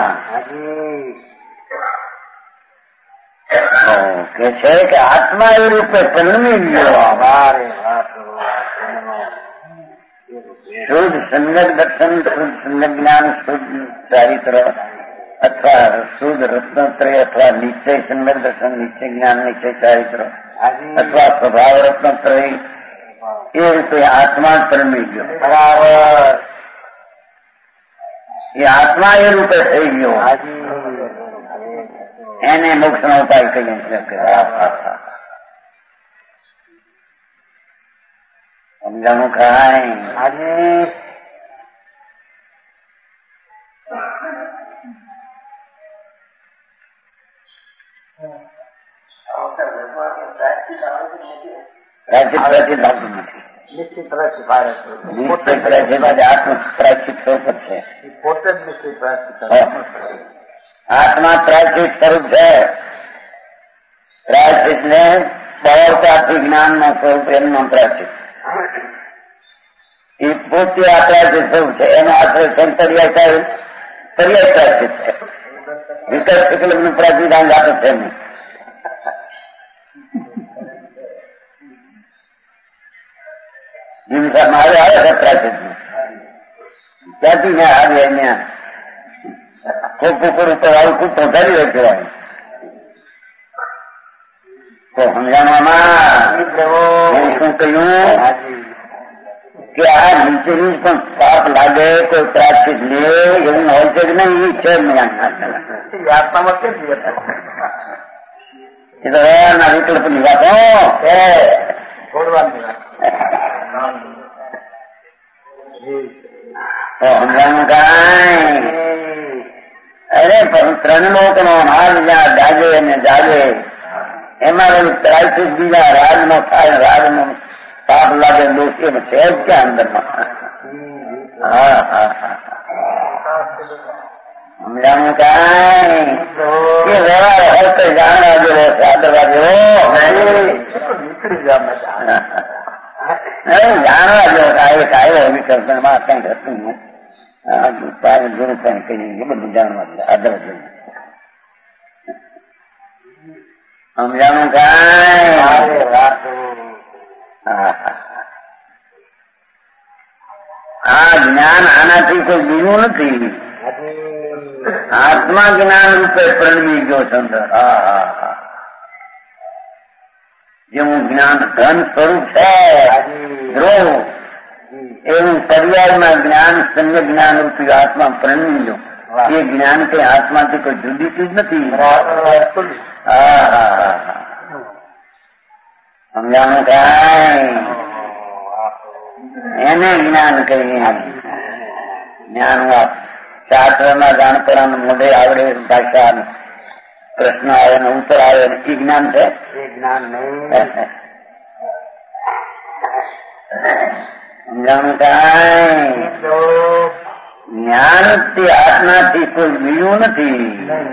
કે છે કે આત્મા એ રૂપે પરિણમી ગયો. શુદ્ધ સંગત દર્શન શુદ્ધ સંગત જ્ઞાન શુદ્ધ ચારિત્ર અથવા શુદ્ધ રત્નત્રય અથવા નિશ્ચય સંગત દર્શન નિશ્ચય જ્ઞાન નિશ્ચય ચારિત્ર અથવા સ્વભાવ રત્નત્રય એ રીતે આત્મા જ પરિણમી ગયો. બરાબર. એ આત્મા એ રૂપે થઈ ગયો. એને મોક્ષનો ઉપાય કહીએ છીએ. સમજાણું કાંઈ આજે પ્રાચિત પ્રાચિત આવતું નથી. નિશ્ચિત પ્રાચિત આવે છે. નિશ્ચિત પ્રાચિત આત્મ પ્રાચિત સ્વરૂપ છે. પોતે જ નિશ્ચિત પ્રાચિત આત્મા પ્રાચિત સ્વરૂપ છે. પ્રાચિત ને બળતાથી જ્ઞાન નો સ્વરૂપ એમનું પ્રાચિત એ પોતે આ પ્રાચિત સ્વરૂપ છે. એનો આશ્રય સંતર્યા થાય પર્યાય પ્રાચિત છે. વિકલ્પ વિકલ્પ નું પ્રાચિત આંગ આપે છે એમને જીવનમાં આવે આવે છે પ્રાચિત નું ક્યાંથી ને આવે અહીંયા ખૂબ ઉપર ઉપર આવું ખૂબ પહોંચાડી હોય કહેવાય. તો સમજાવવામાં શું કહ્યું કે આ નીચેનું પણ પાપ લાગે કોઈ પ્રાચિત લે એવું હોય છે કે નહીં એ છે આત્મામાં કેમ એ તો ના વિકલ્પ ની વાતો છે છોડવાની વાત. તો સમજાવવાનું કાંઈ અરે પણ ત્રણ લોક નો હાલ જ્યાં જાગે અને જાગે એમાં પ્રાચિત બીજા રાજ નો થાય રાજ નો પાપ લાગે દોષ એમ છે જ ક્યાં અંદરમાં. હા હા હા સમજાણું કાંઈ એ વ્યવહાર હસ્ત જાણવા જેવો સાદરવા જેવો નીકળી જવા જાણવા જેવો કાંઈ કાયો વિકલ્પમાં કઈ હતું ગુરુ કઈ કહીએ બધું જાણવા દે આદર જેવું સમજાણું કાંઈ. આ જ્ઞાન આનાથી કોઈ બીજું નથી. આત્મા જ્ઞાન રૂપે પ્રણવી ગયો ચંદ્ર. હા હા હા જેવું જ્ઞાન ધન સ્વરૂપ છે ધ્રુવ એવું પર્યાયમાં જ્ઞાન સમ્ય જ્ઞાન રૂપી આત્મા પ્રણવી ગયો. એ જ્ઞાન કઈ આત્માથી કોઈ જુદી ચીજ નથી. હા હા હા હા સમજાણું કાંઈ એને જ્ઞાન કહીએ. જ્ઞાન શાસ્ત્રમાં જાણપડાનું મોઢે આવડે ભાષા પ્રશ્ન આવે ને ઉત્તર આવે ને એ જ્ઞાન છે. એ જ્ઞાન નહીં સમજાણું કાંઈ જ્ઞાન તે આત્માથી કોઈ બીજું નથી.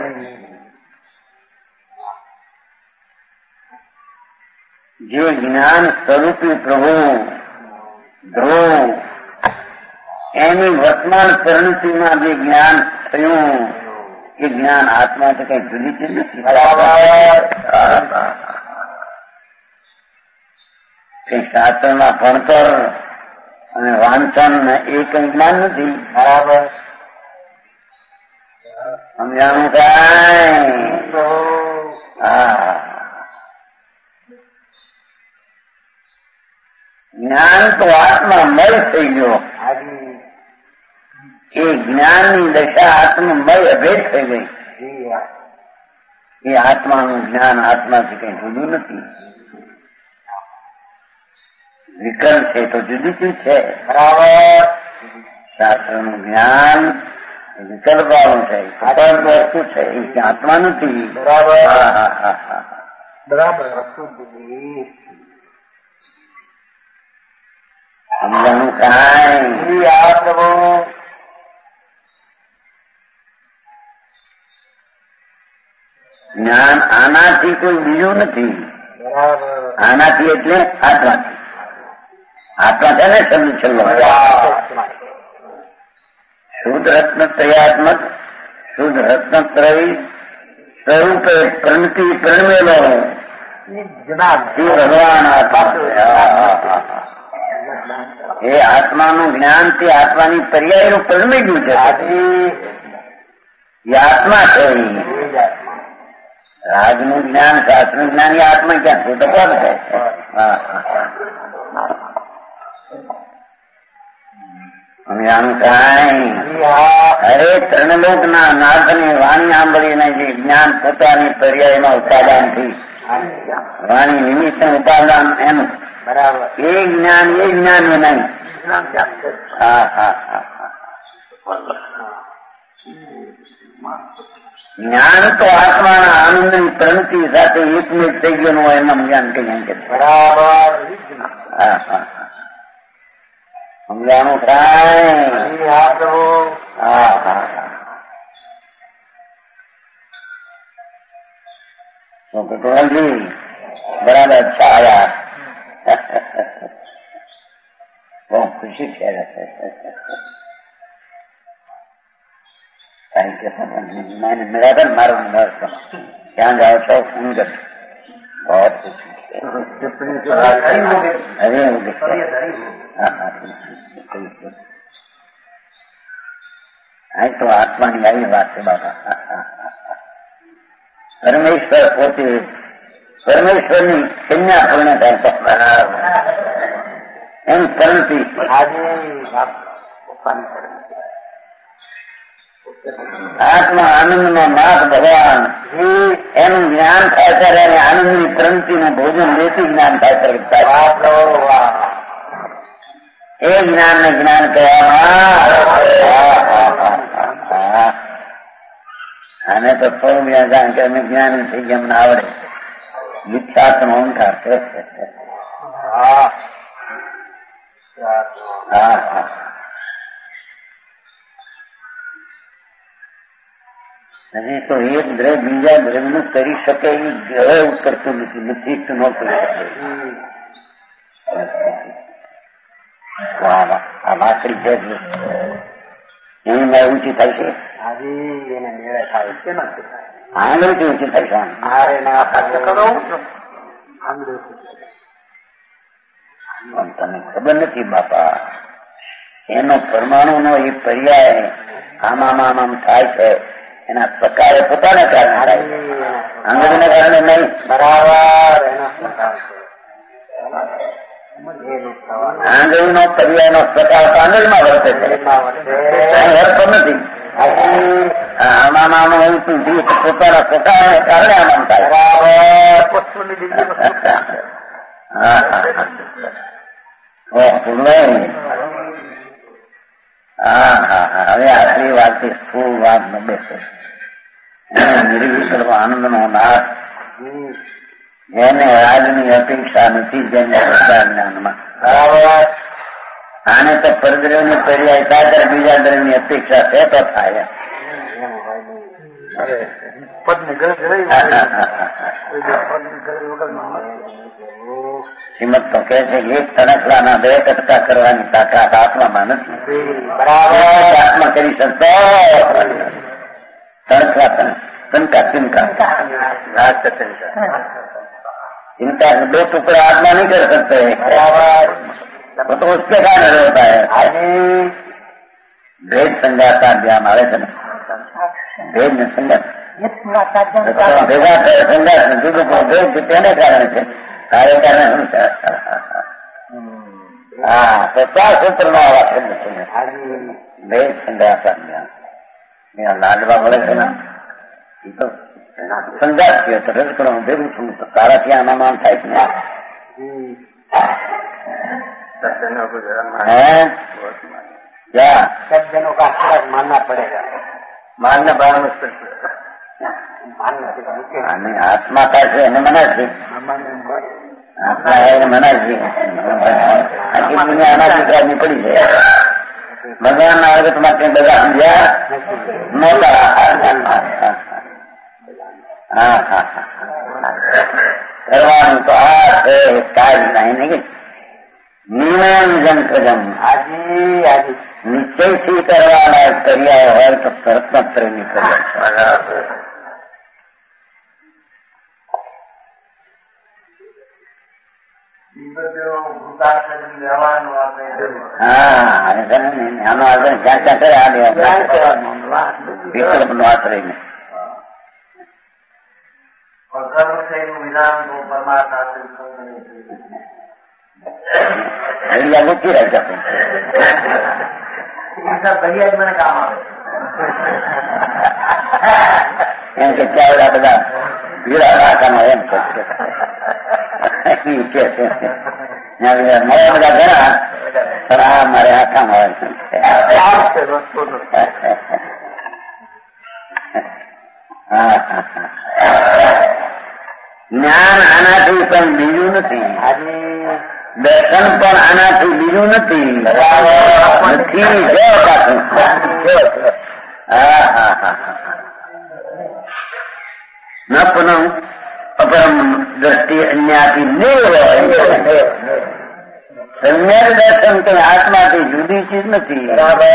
જે જ્ઞાન સ્વરૂપી પ્રભુ ધ્રુવ એની વર્તમાન પરિણતિમાં જે જ્ઞાન થયું એ જ્ઞાન આત્માથી કઈ જુદી ચીજ નથી. કઈ શાસ્ત્રના ભણતર અને વાંચન એ કઈ જ્ઞાન નથી. બરાબર સમજાણું કાંઈ. હા જ્ઞાન તો આત્મામય થઈ ગયો. એ જ્ઞાનની દશા આત્મમય અભેદ થઈ ગઈ. એ આત્માનું જ્ઞાન આત્માથી કઈ જુદું નથી. વિકલ્પ છે તો જુદી ચીજ છે. બરાબર શાસ્ત્રનું જ્ઞાન વિકલ્પ વાળું છે. ખબર વસ્તુ છે એ આત્મા નથી. બરાબર હા હા હા હા બરાબર વસ્તુ જુદી. સમજાણું કાંઈ. આ પ્રભુ જ્ઞાન આનાથી કોઈ બીજું નથી. આનાથી એટલે આત્માથી. આત્મા છે ને શબ્દ છેલ્લો શુદ્ધ રત્નત્રયાત્મક શુદ્ધ રત્નત્રય સ્વરૂપે પ્રણતિ પ્રણવેલો ભગવાન આત્મા. એ આત્માનું જ્ઞાન તે આત્માની પર્યાયનું પરમી ગયું છે. એ આત્મા છે. રાજનું જ્ઞાન શાસ્ત્રનું જ્ઞાન એ આત્મા ક્યાં છે તો કોણ છે. સમજાણું કાંઈ. અરે ત્રણલોક ના નાથની વાણી સાંભળીને જે જ્ઞાન પોતાની પર્યાયમાં ઉપાદાનથી વાણી નિમિત્ત ઉપાદાન એનું बराबर ये ज्ञान ये ज्ञान में नहीं। हाँ हाँ हाँ જ્ઞાન તો આત્માના આનંદની પ્રવૃત્તિ સાથે એકમેક થઈ ગયું હોય એમાં જ્ઞાન કહીએ. બરાબર. હા હા સમજાણું થાય. હા હા તો કુટુંબજી બરાબર અચ્છા આયા. બહુ ખુશી છે. मैंने मेरा था मारो क्या जाओ तो सुनकर बहुत अरे आई तो आत्मा नहीं आई बात से बाबा. परमेश्वर पोते परमेश्वर ની કન્યા પૂર્ણ થાય એમ કરતી આત્મા આનંદનો નાથ ભગવાન એનું જ્ઞાન થાય ત્યારે આનંદની ક્રાંતિનું ભોજન લેતી જ્ઞાન થાય. એ જ્ઞાન ને જ્ઞાન કહેવામાં આને તો થોડું જ્ઞાન જાણ કે અમે જ્ઞાન થઈ ગયા અમને આવડે. મિથ્યાત્મ અહંકાર છે. હા હા હજી તો એક દ્રવ્ય બીજા દ્રવ્યનું કરી શકે એ ગ્રહ કરતું નથી. નથી ન કરી શકે. આ ભાખરી છે એની મેં ઊંચી થાય છે. આંગળીથી ઊંચી થાય છે. તને ખબર નથી બાપા એનો પરમાણુ નો એ પર્યાય આમામ આમામ થાય છે. એના પ્રકારે પોતાના કારણે થાય. આંગળીના કારણે નહીં. બરાબર. આંગળીનો પર્યાયનો પ્રકાર આંગળીમાં વર્તે છે. વર્તો નથી. આમાં આમાં ઉલટું થયું પોતાના પોતાને કારણે આમાં થાય. હા હા હા હવે આટલી વાતથી સ્થૂળ વાત ન બેસે. નિર્વિકલ્પ આનંદ નો નાશ એને રાજની અપેક્ષા નથી. જેને જ્ઞાનમાં આને તો પરદ્રવ્યની પર્યાય થાય બીજા દ્રવ્યની અપેક્ષા છે તો થાય. શ્રીમદ તો કહે છે એક તણખલાના બે કટકા કરવાની તાકાત આત્મામાં નથી. બરાબર આત્મા કરી શકતો તણખલા તનકા તિનકા इनका दो टुकड़ा आत्मा नहीं कर सकते. वो तो उसके कारण होता है. भेद संघात ज्ञान आवे थे. भेद ने संघात भेगा संघात जुदो भेद તેને કારણે છે. કાર્ય કારણે શું છે? હા તો ચાર સૂત્ર નો આવા શબ્દ છે. ભેદ સંઘાત જ્ઞાન લાડવા મળે છે ને એ તો સંઘાત છે. તો રજકડો ભેગું છું તો તારાથી આમાં નામ થાય છે. क्या सज्जनों का अक्षर मानना पड़ेगा. मानना बड़ा मुश्किल है. आत्मा का है मना છે. આત્મા એને મના છે. આખી દુનિયા આના શીખવાની પડી છે. ભગવાનના અર્ગત માટે બધા સમજ્યા નહોતા. હા હા કરવાનું તો આ છે કાર્ય નહીં નહીં. નિયમજન કદમ આજી આજી નિશ્ચયથી કરવાના કર્યા હોય તો તરત ની કર્યા. હા આનો આગળ જ્યાં ત્યાં કરે આ વિકલ્પ નો આશ્રય ને ભૈયા મૂકી રહ્યા ભૈયા જ મને કામ આવે એમ કે ચાવડા બધા ભીડા રાખવામાં એમ કે મારા બધા ઘણા પણ આ મારે હાથામાં જ્ઞાન આનાથી પણ બીજું નથી, દર્શન પણ આનાથી બીજું નથી. ન પુનઃ અપરમ દ્રષ્ટિ અન્યાથી નિર સમ્યક દર્શન તો આત્માથી જુદી ચીજ નથી.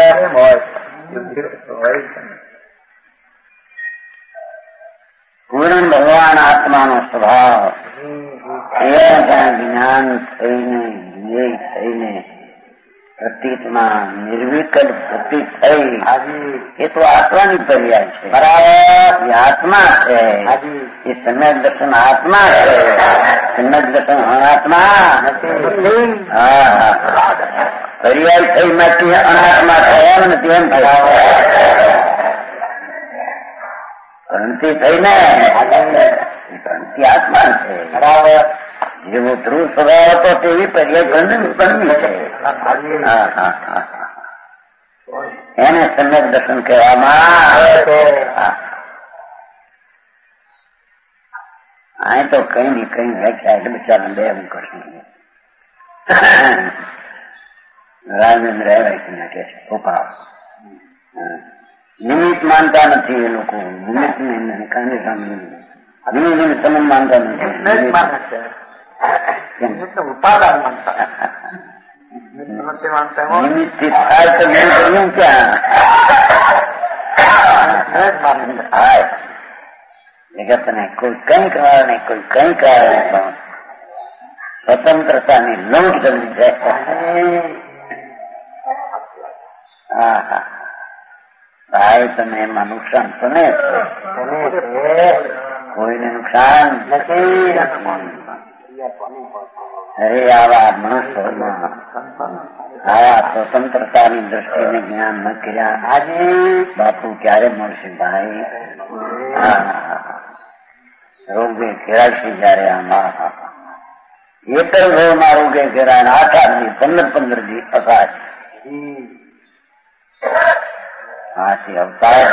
પૂર્ણ ભગવાન આત્માનો સ્વભાવ એ જ્યાં જ્ઞાન થઈને વિજય થઈને પ્રતીતમાં નિર્વિકલ્પ પ્રતીત થઈ એ તો આત્માની પર્યાય છે. બરાબર, એ આત્મા છે. એ સમ્યક દર્શન આત્મા છે. સમ્યક દર્શન અનાત્મા નથી. હા હા, પર્યાય થઈ માંથી અનાત્મા થયા નથી એમ ગણતી થઈને ગણતી આત્મા છે. બરાબર, જેવો ધ્રુવ સ્વભાવ હતો તેવી પર્યાય ગણની બનવી છે. હા હા હા, એને સમ્યક દર્શન કહેવામાં આવે છે. અહીં તો કઈ ની કઈ વ્યાખ્યા એટલે બિચારા બે હું કરશું. રાજેન્દ્ર આવ્યા કે છે ઉપાવ નિમિત્ત માનતા નથી એ લોકો. નિમિત્ત નિમિત્ત સમન માનતા નથી. ઉપાદાન માનતા નિમિત્ત થાય તો મેં ક્યાં જગતને કોઈ કઈ કારણે કોઈ કઈ કારણે પણ સ્વતંત્રતાની લૂંટ કરી જાય. હા હા, ભાઈ તમે એમાં નુકસાન બને કોઈને નુકસાન નથી. અરે આવા મનુષ્યોમાં આવા સ્વતંત્રતાની દ્રષ્ટિને જ્ઞાન ન કર્યા બાપુ ક્યારે મળશે ભાઈ? રોગે ઘેરાશે જયારે આમાં એક જ રોગમાં રોગે ઘેરાય આઠ આદમી પંદર પંદર દી અસાજ હાથી અવતાર.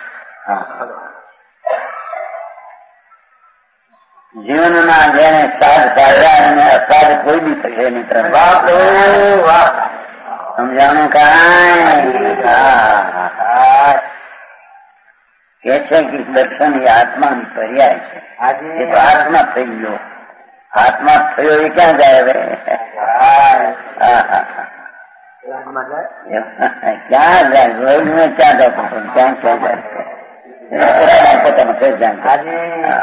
જીવનના જેને સાજ પાડ્યા એને અસાજ કોઈ બી થશે મિત્ર. સમજાણું કાંઈ કે છે કે દર્શન એ આત્માની પર્યાય છે. એ તો આત્મા થઈ ગયો. આત્મા થયો એ ક્યાં જાય હવે? ક્યાં જાય? રોજ ક્યાં જતો પણ ક્યાં ક્યાં જાય? પોતાનું થઈ જાય.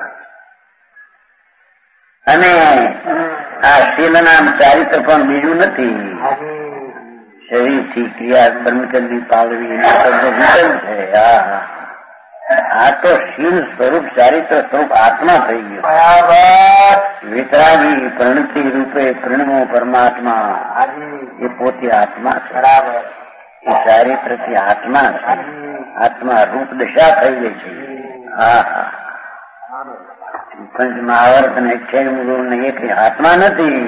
અને આ શીલના ચારિત્ર પણ બીજું નથી. શરીરથી ક્રિયા કર્મચંદી પાલવી વિકલ્પ છે. હા, આ તો શીલ સ્વરૂપ ચારિત્ર સ્વરૂપ આત્મા થઈ ગયો. વિતરાગી પ્રણતિ રૂપે પ્રણમો પરમાત્મા એ પોતે આત્મા છે. એ ચારિત્રથી આત્મા છે. આત્મા રૂપ દશા થઈ ગઈ છે. હા હા, પંચ મહાવર્ત ને અઠ્યાવીસ ને એક આત્મા નથી,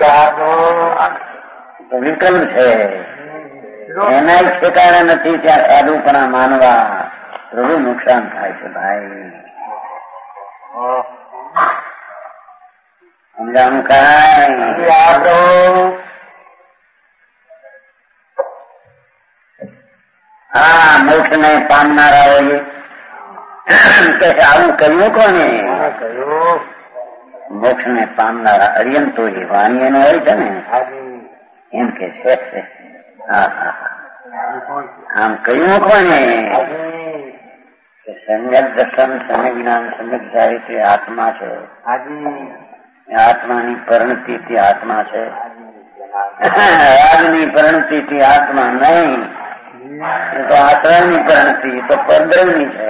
વિકલ્પ છે. એના જ ઠેકાણે નથી ત્યાં સાધુપણા માનવા પ્રભુ નુકસાન થાય છે ભાઈ. સમજાણું કાંઈ? હા, મોક્ષ ને પામનારા હોય કે આવું કહ્યું કોને? મોક્ષ ને પામનારા અર્યંતો એ વાણી એનો હોય છે ને એમ કે છે. હા હા, આમ કહ્યું કોને? સમ્યક દર્શન સમ્યક જ્ઞાન સમ્યક ચારિત્ર્ય આત્મા છે. આત્માની પરિણતિથી આત્મા છે. રાજની પરિણતિથી આત્મા નહીં, તો આત્માની પરિણતિ તો પંદરમી છે.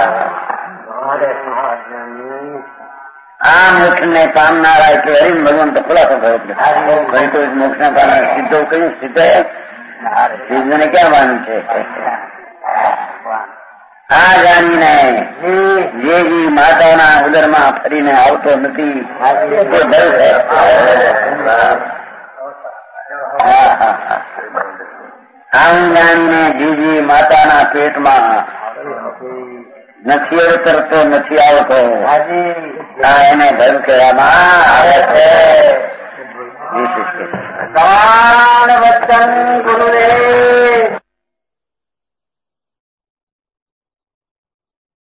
આ મોક્ષ ને પામનારા એટલે હરિ ભગવાન તો ખુલાસો થયો. કઈ કોઈ મોક્ષ ને પામનાર સીધો કયું સીધે સિદ્ધને ક્યાં માનું છે? આ જાણીને જે જી માતાના ઉદરમાં ફરીને આવતો નથી તે બળ છે. આમ જાણીને જીજી માતાના પેટમાં નથી અવતરતો નથી આવતો આ એને ધન કહેવામાં આવે છે. વચન ગુરુદેવ